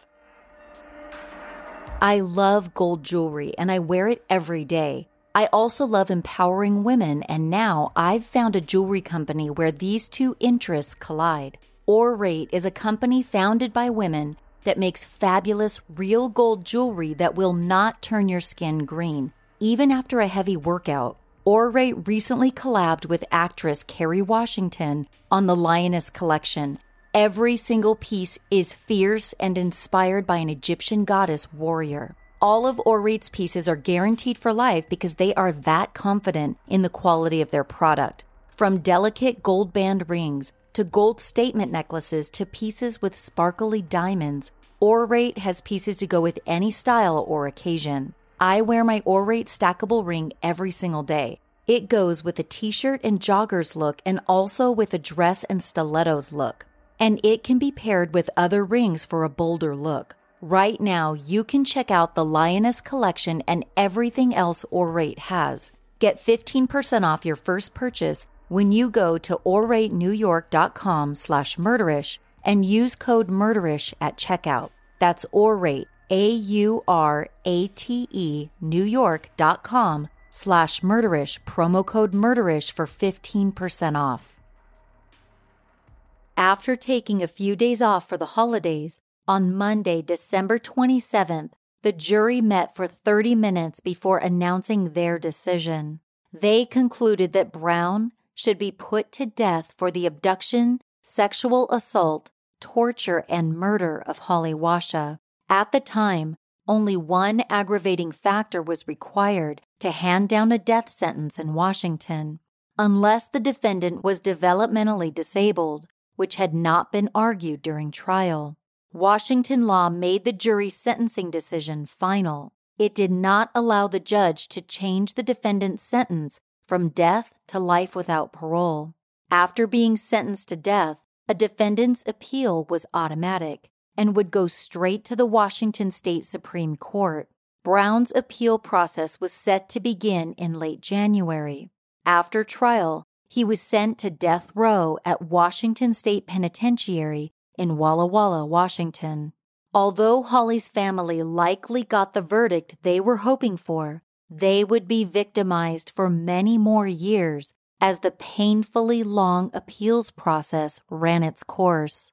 I love gold jewelry and I wear it every day. I also love empowering women, and now I've found a jewelry company where these two interests collide. Orate is a company founded by women that makes fabulous real gold jewelry that will not turn your skin green, even after a heavy workout. Orate recently collabed with actress Kerry Washington on the Lioness Collection. Every single piece is fierce and inspired by an Egyptian goddess warrior. All of Orate's pieces are guaranteed for life because they are that confident in the quality of their product. From delicate gold band rings to gold statement necklaces to pieces with sparkly diamonds, Orate has pieces to go with any style or occasion. I wear my Orate stackable ring every single day. It goes with a t-shirt and joggers look and also with a dress and stilettos look. And it can be paired with other rings for a bolder look. Right now, you can check out the Lioness Collection and everything else Orate has. Get 15% off your first purchase when you go to OurRateNewYork.com/murderish and use code MURDERISH at checkout. That's Aurate, AURATE, NewYork.com/murderish, promo code MURDERISH for 15% off. After taking a few days off for the holidays, on Monday, December 27th, the jury met for 30 minutes before announcing their decision. They concluded that Brown should be put to death for the abduction, sexual assault, torture, and murder of Holly Washa. At the time, only one aggravating factor was required to hand down a death sentence in Washington, unless the defendant was developmentally disabled, which had not been argued during trial. Washington law made the jury's sentencing decision final. It did not allow the judge to change the defendant's sentence from death to life without parole. After being sentenced to death, a defendant's appeal was automatic and would go straight to the Washington State Supreme Court. Brown's appeal process was set to begin in late January. After trial, he was sent to death row at Washington State Penitentiary in Walla Walla, Washington. Although Holly's family likely got the verdict they were hoping for, they would be victimized for many more years as the painfully long appeals process ran its course.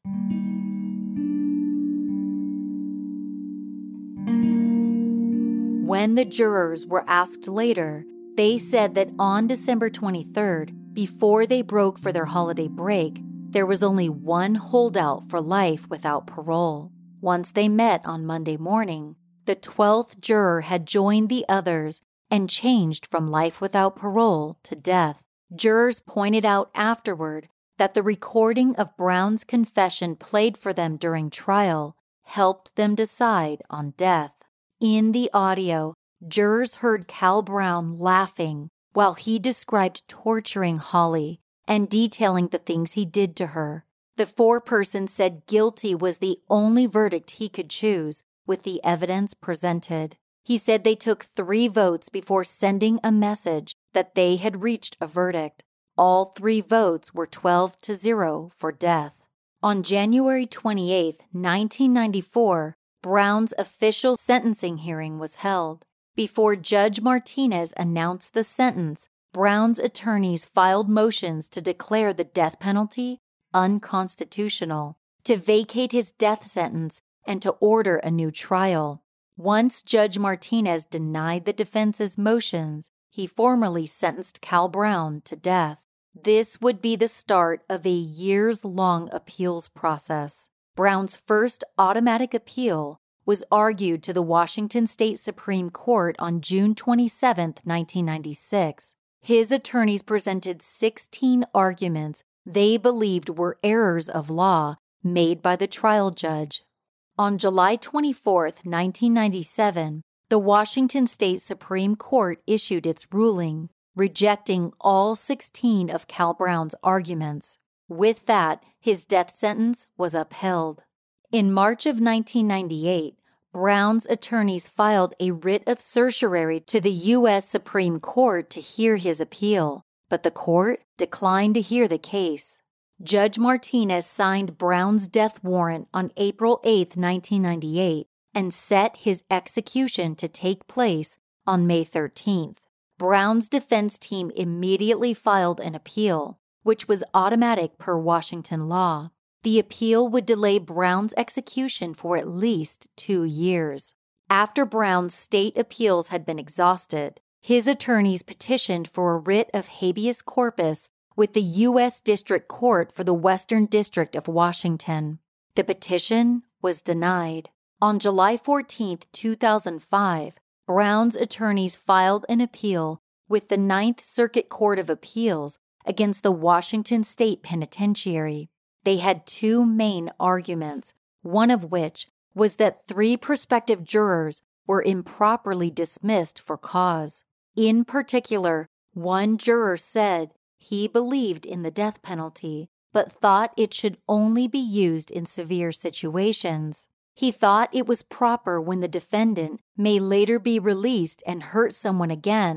When the jurors were asked later, they said that on December 23rd, before they broke for their holiday break, there was only one holdout for life without parole. Once they met on Monday morning, the 12th juror had joined the others and changed from life without parole to death. Jurors pointed out afterward that the recording of Brown's confession played for them during trial helped them decide on death. In the audio, jurors heard Cal Brown laughing while he described torturing Holly and detailing the things he did to her. The foreperson said guilty was the only verdict he could choose with the evidence presented. He said they took 3 votes before sending a message that they had reached a verdict. All 3 votes were 12-0 for death. On January 28, 1994, Brown's official sentencing hearing was held. Before Judge Martinez announced the sentence, Brown's attorneys filed motions to declare the death penalty unconstitutional, to vacate his death sentence, and to order a new trial. Once Judge Martinez denied the defense's motions, he formally sentenced Cal Brown to death. This would be the start of a years-long appeals process. Brown's first automatic appeal was argued to the Washington State Supreme Court on June 27, 1996. His attorneys presented 16 arguments they believed were errors of law made by the trial judge. On July 24, 1997, the Washington State Supreme Court issued its ruling, rejecting all 16 of Cal Brown's arguments. With that, his death sentence was upheld. In March of 1998, Brown's attorneys filed a writ of certiorari to the U.S. Supreme Court to hear his appeal, but the court declined to hear the case. Judge Martinez signed Brown's death warrant on April 8, 1998, and set his execution to take place on May 13th. Brown's defense team immediately filed an appeal, which was automatic per Washington law. The appeal would delay Brown's execution for at least 2 years. After Brown's state appeals had been exhausted, his attorneys petitioned for a writ of habeas corpus with the U.S. District Court for the Western District of Washington. The petition was denied. On July 14, 2005, Brown's attorneys filed an appeal with the Ninth Circuit Court of Appeals against the Washington State Penitentiary. They had 2 main arguments, one of which was that 3 prospective jurors were improperly dismissed for cause. In particular, one juror said he believed in the death penalty, but thought it should only be used in severe situations. He thought it was proper when the defendant may later be released and hurt someone again,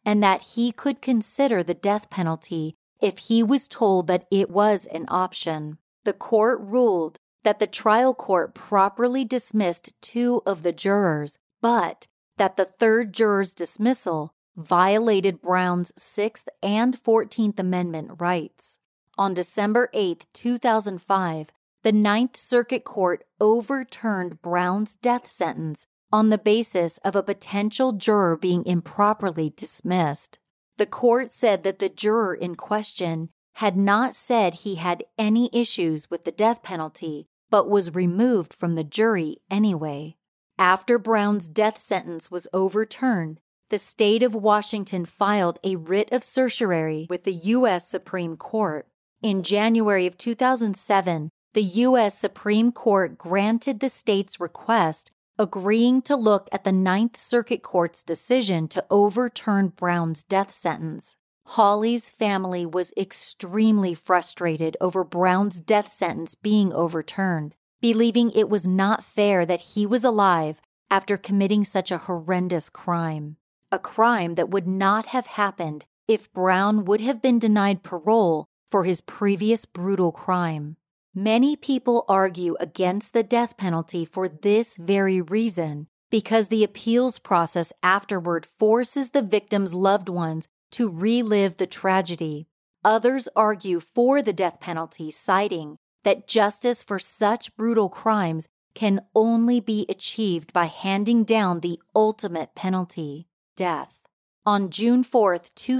and that he could consider the death penalty if he was told that it was an option. The court ruled that the trial court properly dismissed 2 of the jurors, but that the 3rd juror's dismissal violated Brown's 6th and 14th Amendment rights. On December 8, 2005, the Ninth Circuit Court overturned Brown's death sentence on the basis of a potential juror being improperly dismissed. The court said that the juror in question had not said he had any issues with the death penalty, but was removed from the jury anyway. After Brown's death sentence was overturned, the state of Washington filed a writ of certiorari with the U.S. Supreme Court. In January of 2007, the U.S. Supreme Court granted the state's request, agreeing to look at the Ninth Circuit Court's decision to overturn Brown's death sentence. Holly's family was extremely frustrated over Brown's death sentence being overturned, believing it was not fair that he was alive after committing such a horrendous crime. A crime that would not have happened if Brown would have been denied parole for his previous brutal crime. Many people argue against the death penalty for this very reason, because the appeals process afterward forces the victim's loved ones to relive the tragedy. Others argue for the death penalty, citing that justice for such brutal crimes can only be achieved by handing down the ultimate penalty, death. On June 4,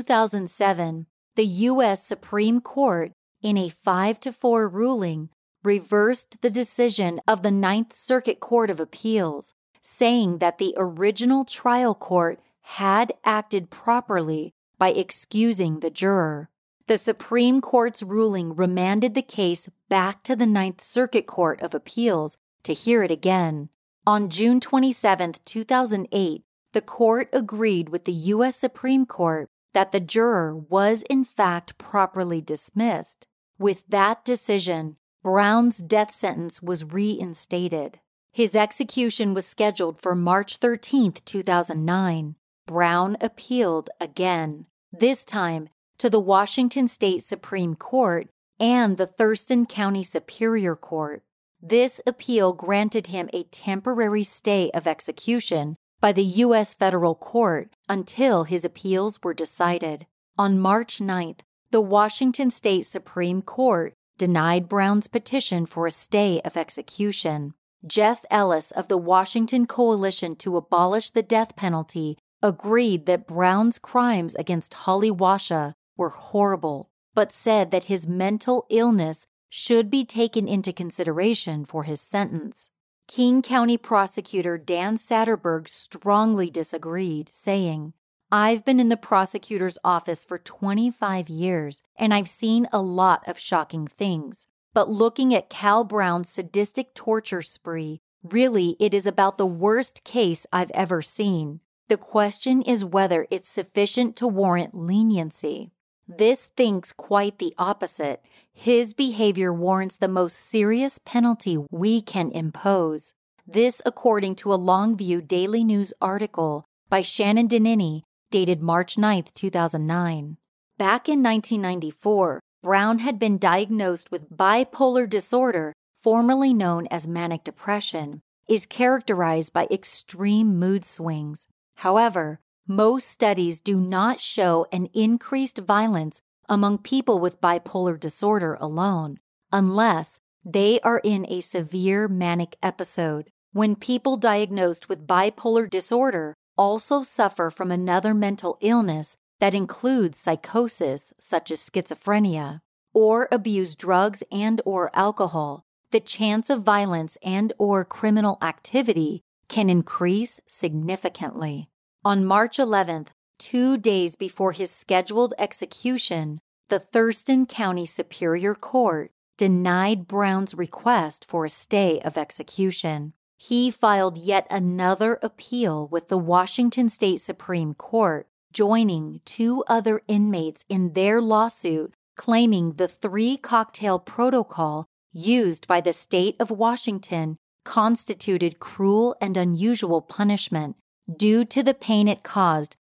2007, the U.S. Supreme Court, in a 5-4 ruling, reversed the decision of the Ninth Circuit Court of Appeals, saying that the original trial court had acted properly by excusing the juror. The Supreme Court's ruling remanded the case back to the Ninth Circuit Court of Appeals to hear it again. On June 27, 2008, the court agreed with the U.S. Supreme Court that the juror was in fact properly dismissed. With that decision, Brown's death sentence was reinstated. His execution was scheduled for March 13, 2009. Brown appealed again, this time to the Washington State Supreme Court and the Thurston County Superior Court. This appeal granted him a temporary stay of execution by the U.S. federal court until his appeals were decided. On March 9th, the Washington State Supreme Court denied Brown's petition for a stay of execution. Jeff Ellis of the Washington Coalition to Abolish the Death Penalty agreed that Brown's crimes against Holly Washa were horrible, but said that his mental illness should be taken into consideration for his sentence. King County prosecutor Dan Satterberg strongly disagreed, saying, "I've been in the prosecutor's office for 25 years, and I've seen a lot of shocking things. But looking at Cal Brown's sadistic torture spree, really it is about the worst case I've ever seen. The question is whether it's sufficient to warrant leniency." This thinks quite the opposite. His behavior warrants the most serious penalty we can impose. This according to a Longview Daily News article by Shannon Denini, dated March 9, 2009. Back in 1994, Brown had been diagnosed with bipolar disorder, formerly known as manic depression, is characterized by extreme mood swings. However, most studies do not show an increased violence among people with bipolar disorder alone, unless they are in a severe manic episode. When people diagnosed with bipolar disorder also suffer from another mental illness that includes psychosis, such as schizophrenia, or abuse drugs and/or alcohol, the chance of violence and/or criminal activity can increase significantly. On March 11th, 2 days before his scheduled execution, the Thurston County Superior Court denied Brown's request for a stay of execution. He filed yet another appeal with the Washington State Supreme Court, joining 2 other inmates in their lawsuit claiming the 3-cocktail protocol used by the state of Washington constituted cruel and unusual punishment due to the pain it caused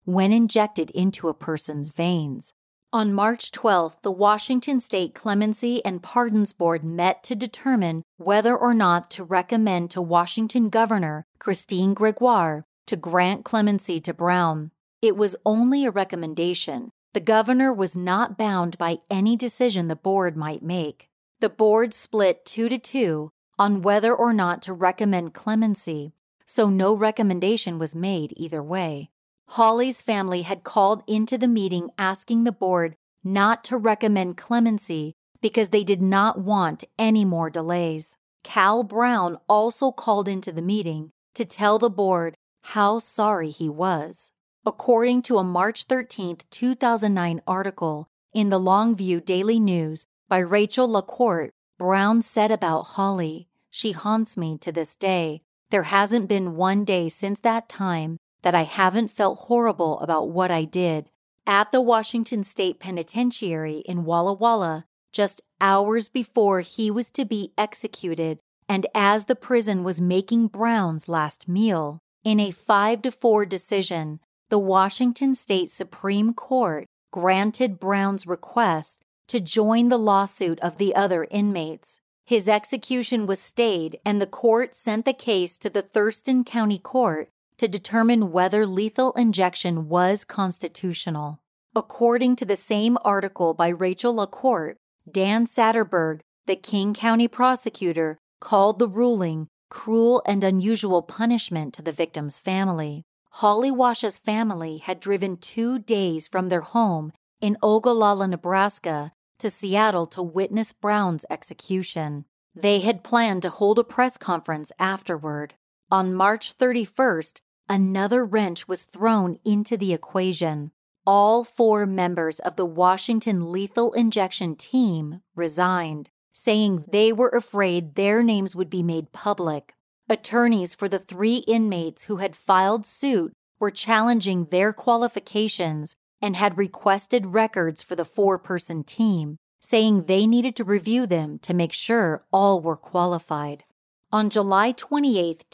when injected into a person's veins. On March 12th, the Washington State Clemency and Pardons Board met to determine whether or not to recommend to Washington Governor Christine Gregoire to grant clemency to Brown. It was only a recommendation. The governor was not bound by any decision the board might make. The board split 2-2 on whether or not to recommend clemency, so no recommendation was made either way. Holly's family had called into the meeting asking the board not to recommend clemency because they did not want any more delays. Cal Brown also called into the meeting to tell the board how sorry he was. According to a March 13, 2009 article in the Longview Daily News by Rachel LaCourte, Brown said about Holly, "She haunts me to this day. There hasn't been one day since that time that I haven't felt horrible about what I did." At the Washington State Penitentiary in Walla Walla, just hours before he was to be executed, and as the prison was making Brown's last meal, in a 5-4 decision, the Washington State Supreme Court granted Brown's request to join the lawsuit of the other inmates. His execution was stayed, and the court sent the case to the Thurston County Court to determine whether lethal injection was constitutional. According to the same article by Rachel LaCourte, Dan Satterberg, the King County prosecutor, called the ruling cruel and unusual punishment to the victim's family. Holly Wash's family had driven 2 days from their home in Ogallala, Nebraska, to Seattle to witness Brown's execution. They had planned to hold a press conference afterward. On March 31st, another wrench was thrown into the equation. All 4 members of the Washington lethal injection team resigned, saying they were afraid their names would be made public. Attorneys for the 3 inmates who had filed suit were challenging their qualifications and had requested records for the 4-person team, saying they needed to review them to make sure all were qualified. On July 28,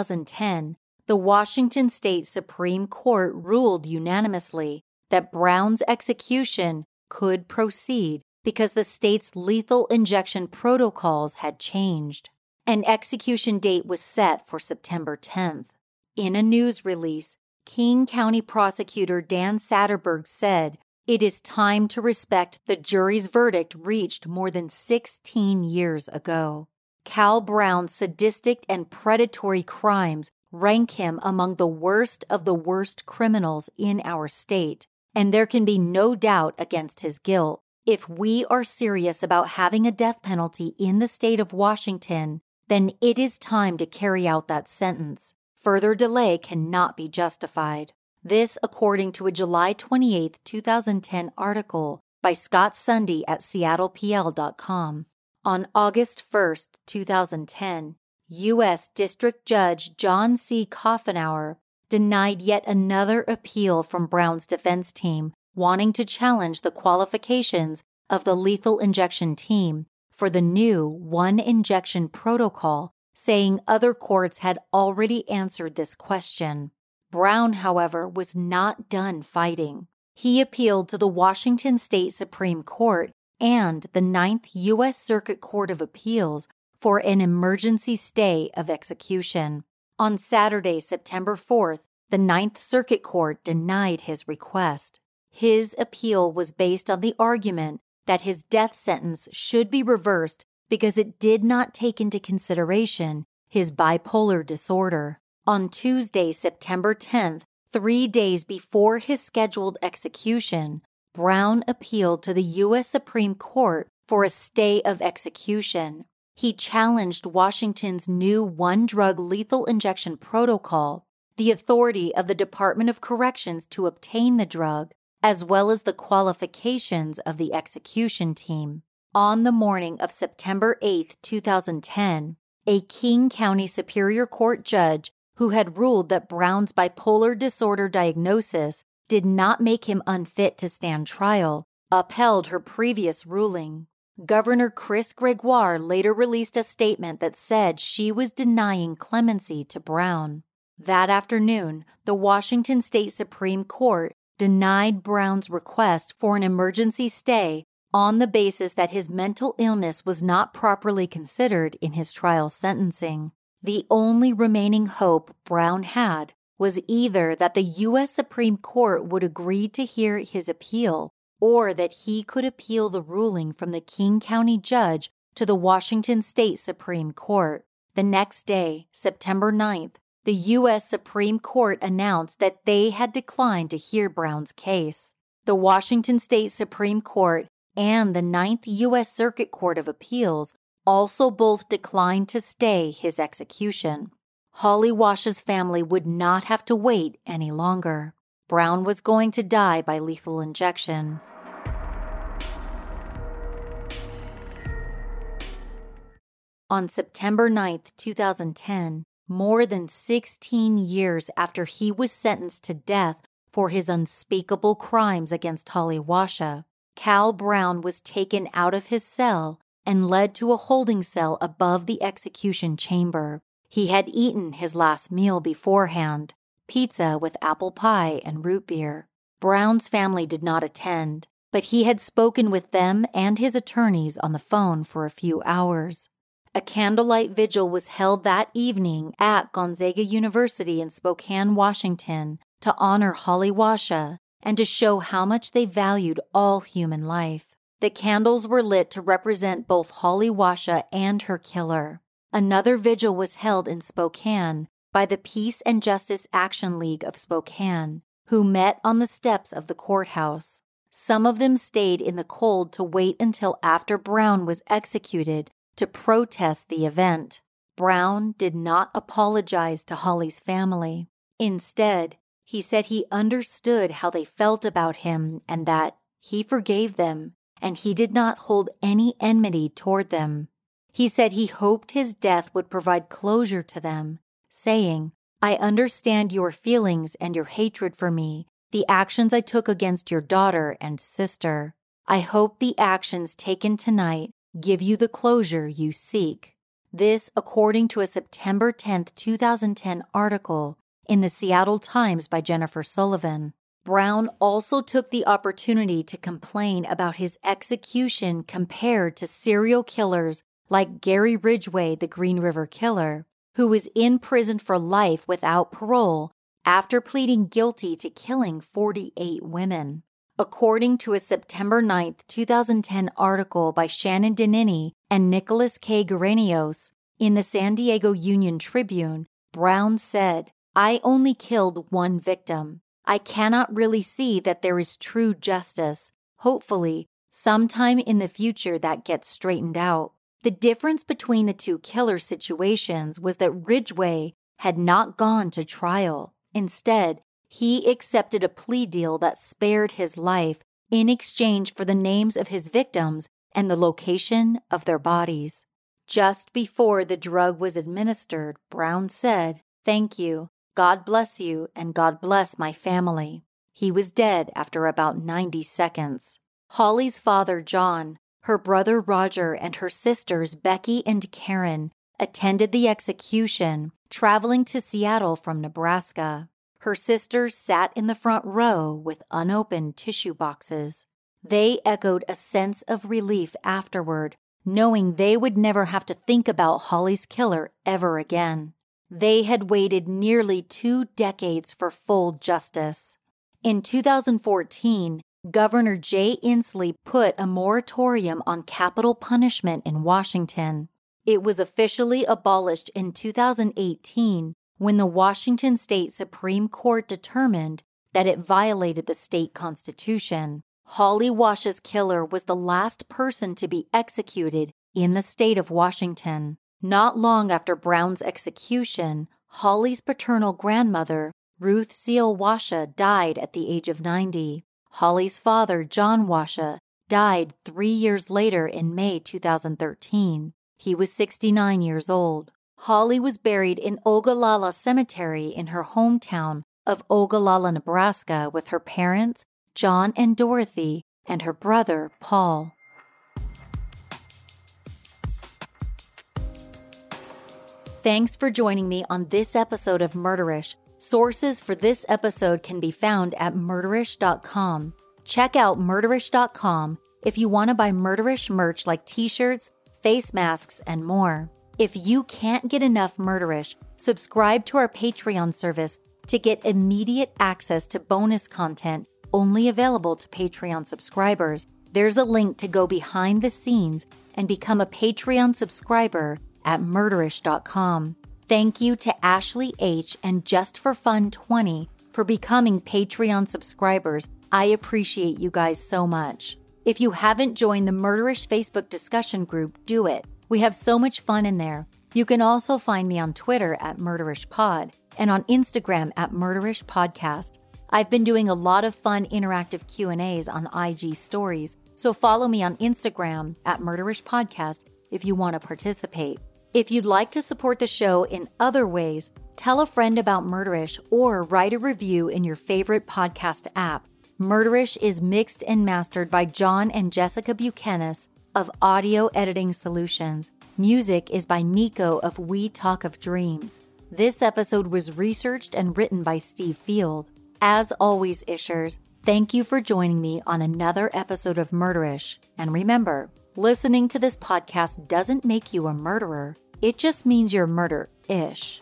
2010, the Washington State Supreme Court ruled unanimously that Brown's execution could proceed because the state's lethal injection protocols had changed. An execution date was set for September 10th. In a news release, King County prosecutor Dan Satterberg said, "It is time to respect the jury's verdict reached more than 16 years ago." Cal Brown's sadistic and predatory crimes rank him among the worst of the worst criminals in our state, and there can be no doubt against his guilt. If we are serious about having a death penalty in the state of Washington, then it is time to carry out that sentence. Further delay cannot be justified. This according to a July 28, 2010 article by Scott Sundy at seattlepl.com. On August 1, 2010, U.S. District Judge John C. Coffenauer denied yet another appeal from Brown's defense team wanting to challenge the qualifications of the lethal injection team for the new one-injection protocol, saying other courts had already answered this question. Brown, however, was not done fighting. He appealed to the Washington State Supreme Court and the 9th U.S. Circuit Court of Appeals for an emergency stay of execution. On Saturday, September 4th, the 9th Circuit Court denied his request. His appeal was based on the argument that his death sentence should be reversed because it did not take into consideration his bipolar disorder. On Tuesday, September 10th, 3 days before his scheduled execution, Brown appealed to the U.S. Supreme Court for a stay of execution. He challenged Washington's new one-drug lethal injection protocol, the authority of the Department of Corrections to obtain the drug, as well as the qualifications of the execution team. On the morning of September 8, 2010, a King County Superior Court judge who had ruled that Brown's bipolar disorder diagnosis did not make him unfit to stand trial, upheld her previous ruling. Governor Chris Gregoire later released a statement that said she was denying clemency to Brown. That afternoon, the Washington State Supreme Court denied Brown's request for an emergency stay on the basis that his mental illness was not properly considered in his trial sentencing. The only remaining hope Brown had was either that the U.S. Supreme Court would agree to hear his appeal, or that he could appeal the ruling from the King County judge to the Washington State Supreme Court. The next day, September 9th, the U.S. Supreme Court announced that they had declined to hear Brown's case. The Washington State Supreme Court and the Ninth U.S. Circuit Court of Appeals also both declined to stay his execution. Holly Wash's family would not have to wait any longer. Brown was going to die by lethal injection. On September 9th, 2010, more than 16 years after he was sentenced to death for his unspeakable crimes against Holly Washa, Cal Brown was taken out of his cell and led to a holding cell above the execution chamber. He had eaten his last meal beforehand, pizza with apple pie and root beer. Brown's family did not attend, but he had spoken with them and his attorneys on the phone for a few hours. A candlelight vigil was held that evening at Gonzaga University in Spokane, Washington, to honor Holly Washa and to show how much they valued all human life. The candles were lit to represent both Holly Washa and her killer. Another vigil was held in Spokane by the Peace and Justice Action League of Spokane, who met on the steps of the courthouse. Some of them stayed in the cold to wait until after Brown was executed to protest the event. Brown did not apologize to Holly's family. Instead, he said he understood how they felt about him and that he forgave them, and he did not hold any enmity toward them. He said he hoped his death would provide closure to them, saying, "I understand your feelings and your hatred for me, the actions I took against your daughter and sister. I hope the actions taken tonight give you the closure you seek." This, according to a September 10th, 2010 article in the Seattle Times by Jennifer Sullivan. Brown also took the opportunity to complain about his execution compared to serial killers like Gary Ridgway, the Green River Killer, who was in prison for life without parole after pleading guilty to killing 48 women. According to a September 9th, 2010 article by Shannon Denini and Nicholas K. Garenios in the San Diego Union Tribune, Brown said, "I only killed one victim. I cannot really see that there is true justice. Hopefully, sometime in the future that gets straightened out." The difference between the two killer situations was that Ridgway had not gone to trial. Instead, he accepted a plea deal that spared his life in exchange for the names of his victims and the location of their bodies. Just before the drug was administered, Brown said, "Thank you. God bless you, and God bless my family." He was dead after about 90 seconds. Holly's father, John, her brother Roger, and her sisters Becky and Karen attended the execution, traveling to Seattle from Nebraska. Her sisters sat in the front row with unopened tissue boxes. They echoed a sense of relief afterward, knowing they would never have to think about Holly's killer ever again. They had waited nearly 2 decades for full justice. In 2014, Governor Jay Inslee put a moratorium on capital punishment in Washington. It was officially abolished in 2018 when the Washington State Supreme Court determined that it violated the state constitution. Holly Washa's killer was the last person to be executed in the state of Washington. Not long after Brown's execution, Holly's paternal grandmother, Ruth Seal Washa, died at the age of 90. Holly's father, John Washa, died 3 years later in May 2013. He was 69 years old. Holly was buried in Ogallala Cemetery in her hometown of Ogallala, Nebraska, with her parents, John and Dorothy, and her brother, Paul. Thanks for joining me on this episode of Murderish. Sources for this episode can be found at murderish.com. Check out murderish.com if you want to buy Murderish merch like t-shirts, face masks, and more. If you can't get enough Murderish, subscribe to our Patreon service to get immediate access to bonus content only available to Patreon subscribers. There's a link to go behind the scenes and become a Patreon subscriber at murderish.com. Thank you to Ashley H. and Just for Fun 20 for becoming Patreon subscribers. I appreciate you guys so much. If you haven't joined the Murderish Facebook discussion group, do it. We have so much fun in there. You can also find me on Twitter at MurderishPod and on Instagram at MurderishPodcast. I've been doing a lot of fun interactive Q&As on IG stories, so follow me on Instagram at MurderishPodcast if you want to participate. If you'd like to support the show in other ways, tell a friend about Murderish or write a review in your favorite podcast app. Murderish is mixed and mastered by John and Jessica Buchanan of Audio Editing Solutions. Music is by Nico of We Talk of Dreams. This episode was researched and written by Steve Field. As always, Ishers, thank you for joining me on another episode of Murderish. And remember, listening to this podcast doesn't make you a murderer. It just means you're murder-ish.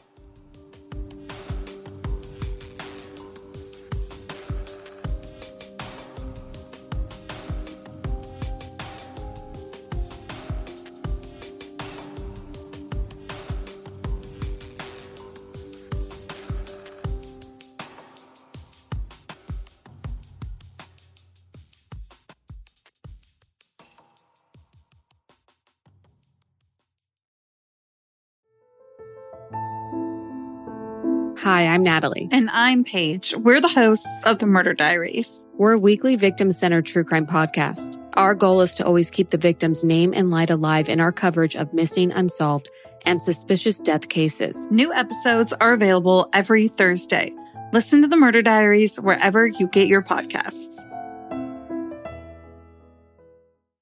Hi, I'm Natalie. And I'm Paige. We're the hosts of The Murder Diaries. We're a weekly victim-centered true crime podcast. Our goal is to always keep the victim's name and light alive in our coverage of missing, unsolved, and suspicious death cases. New episodes are available every Thursday. Listen to The Murder Diaries wherever you get your podcasts.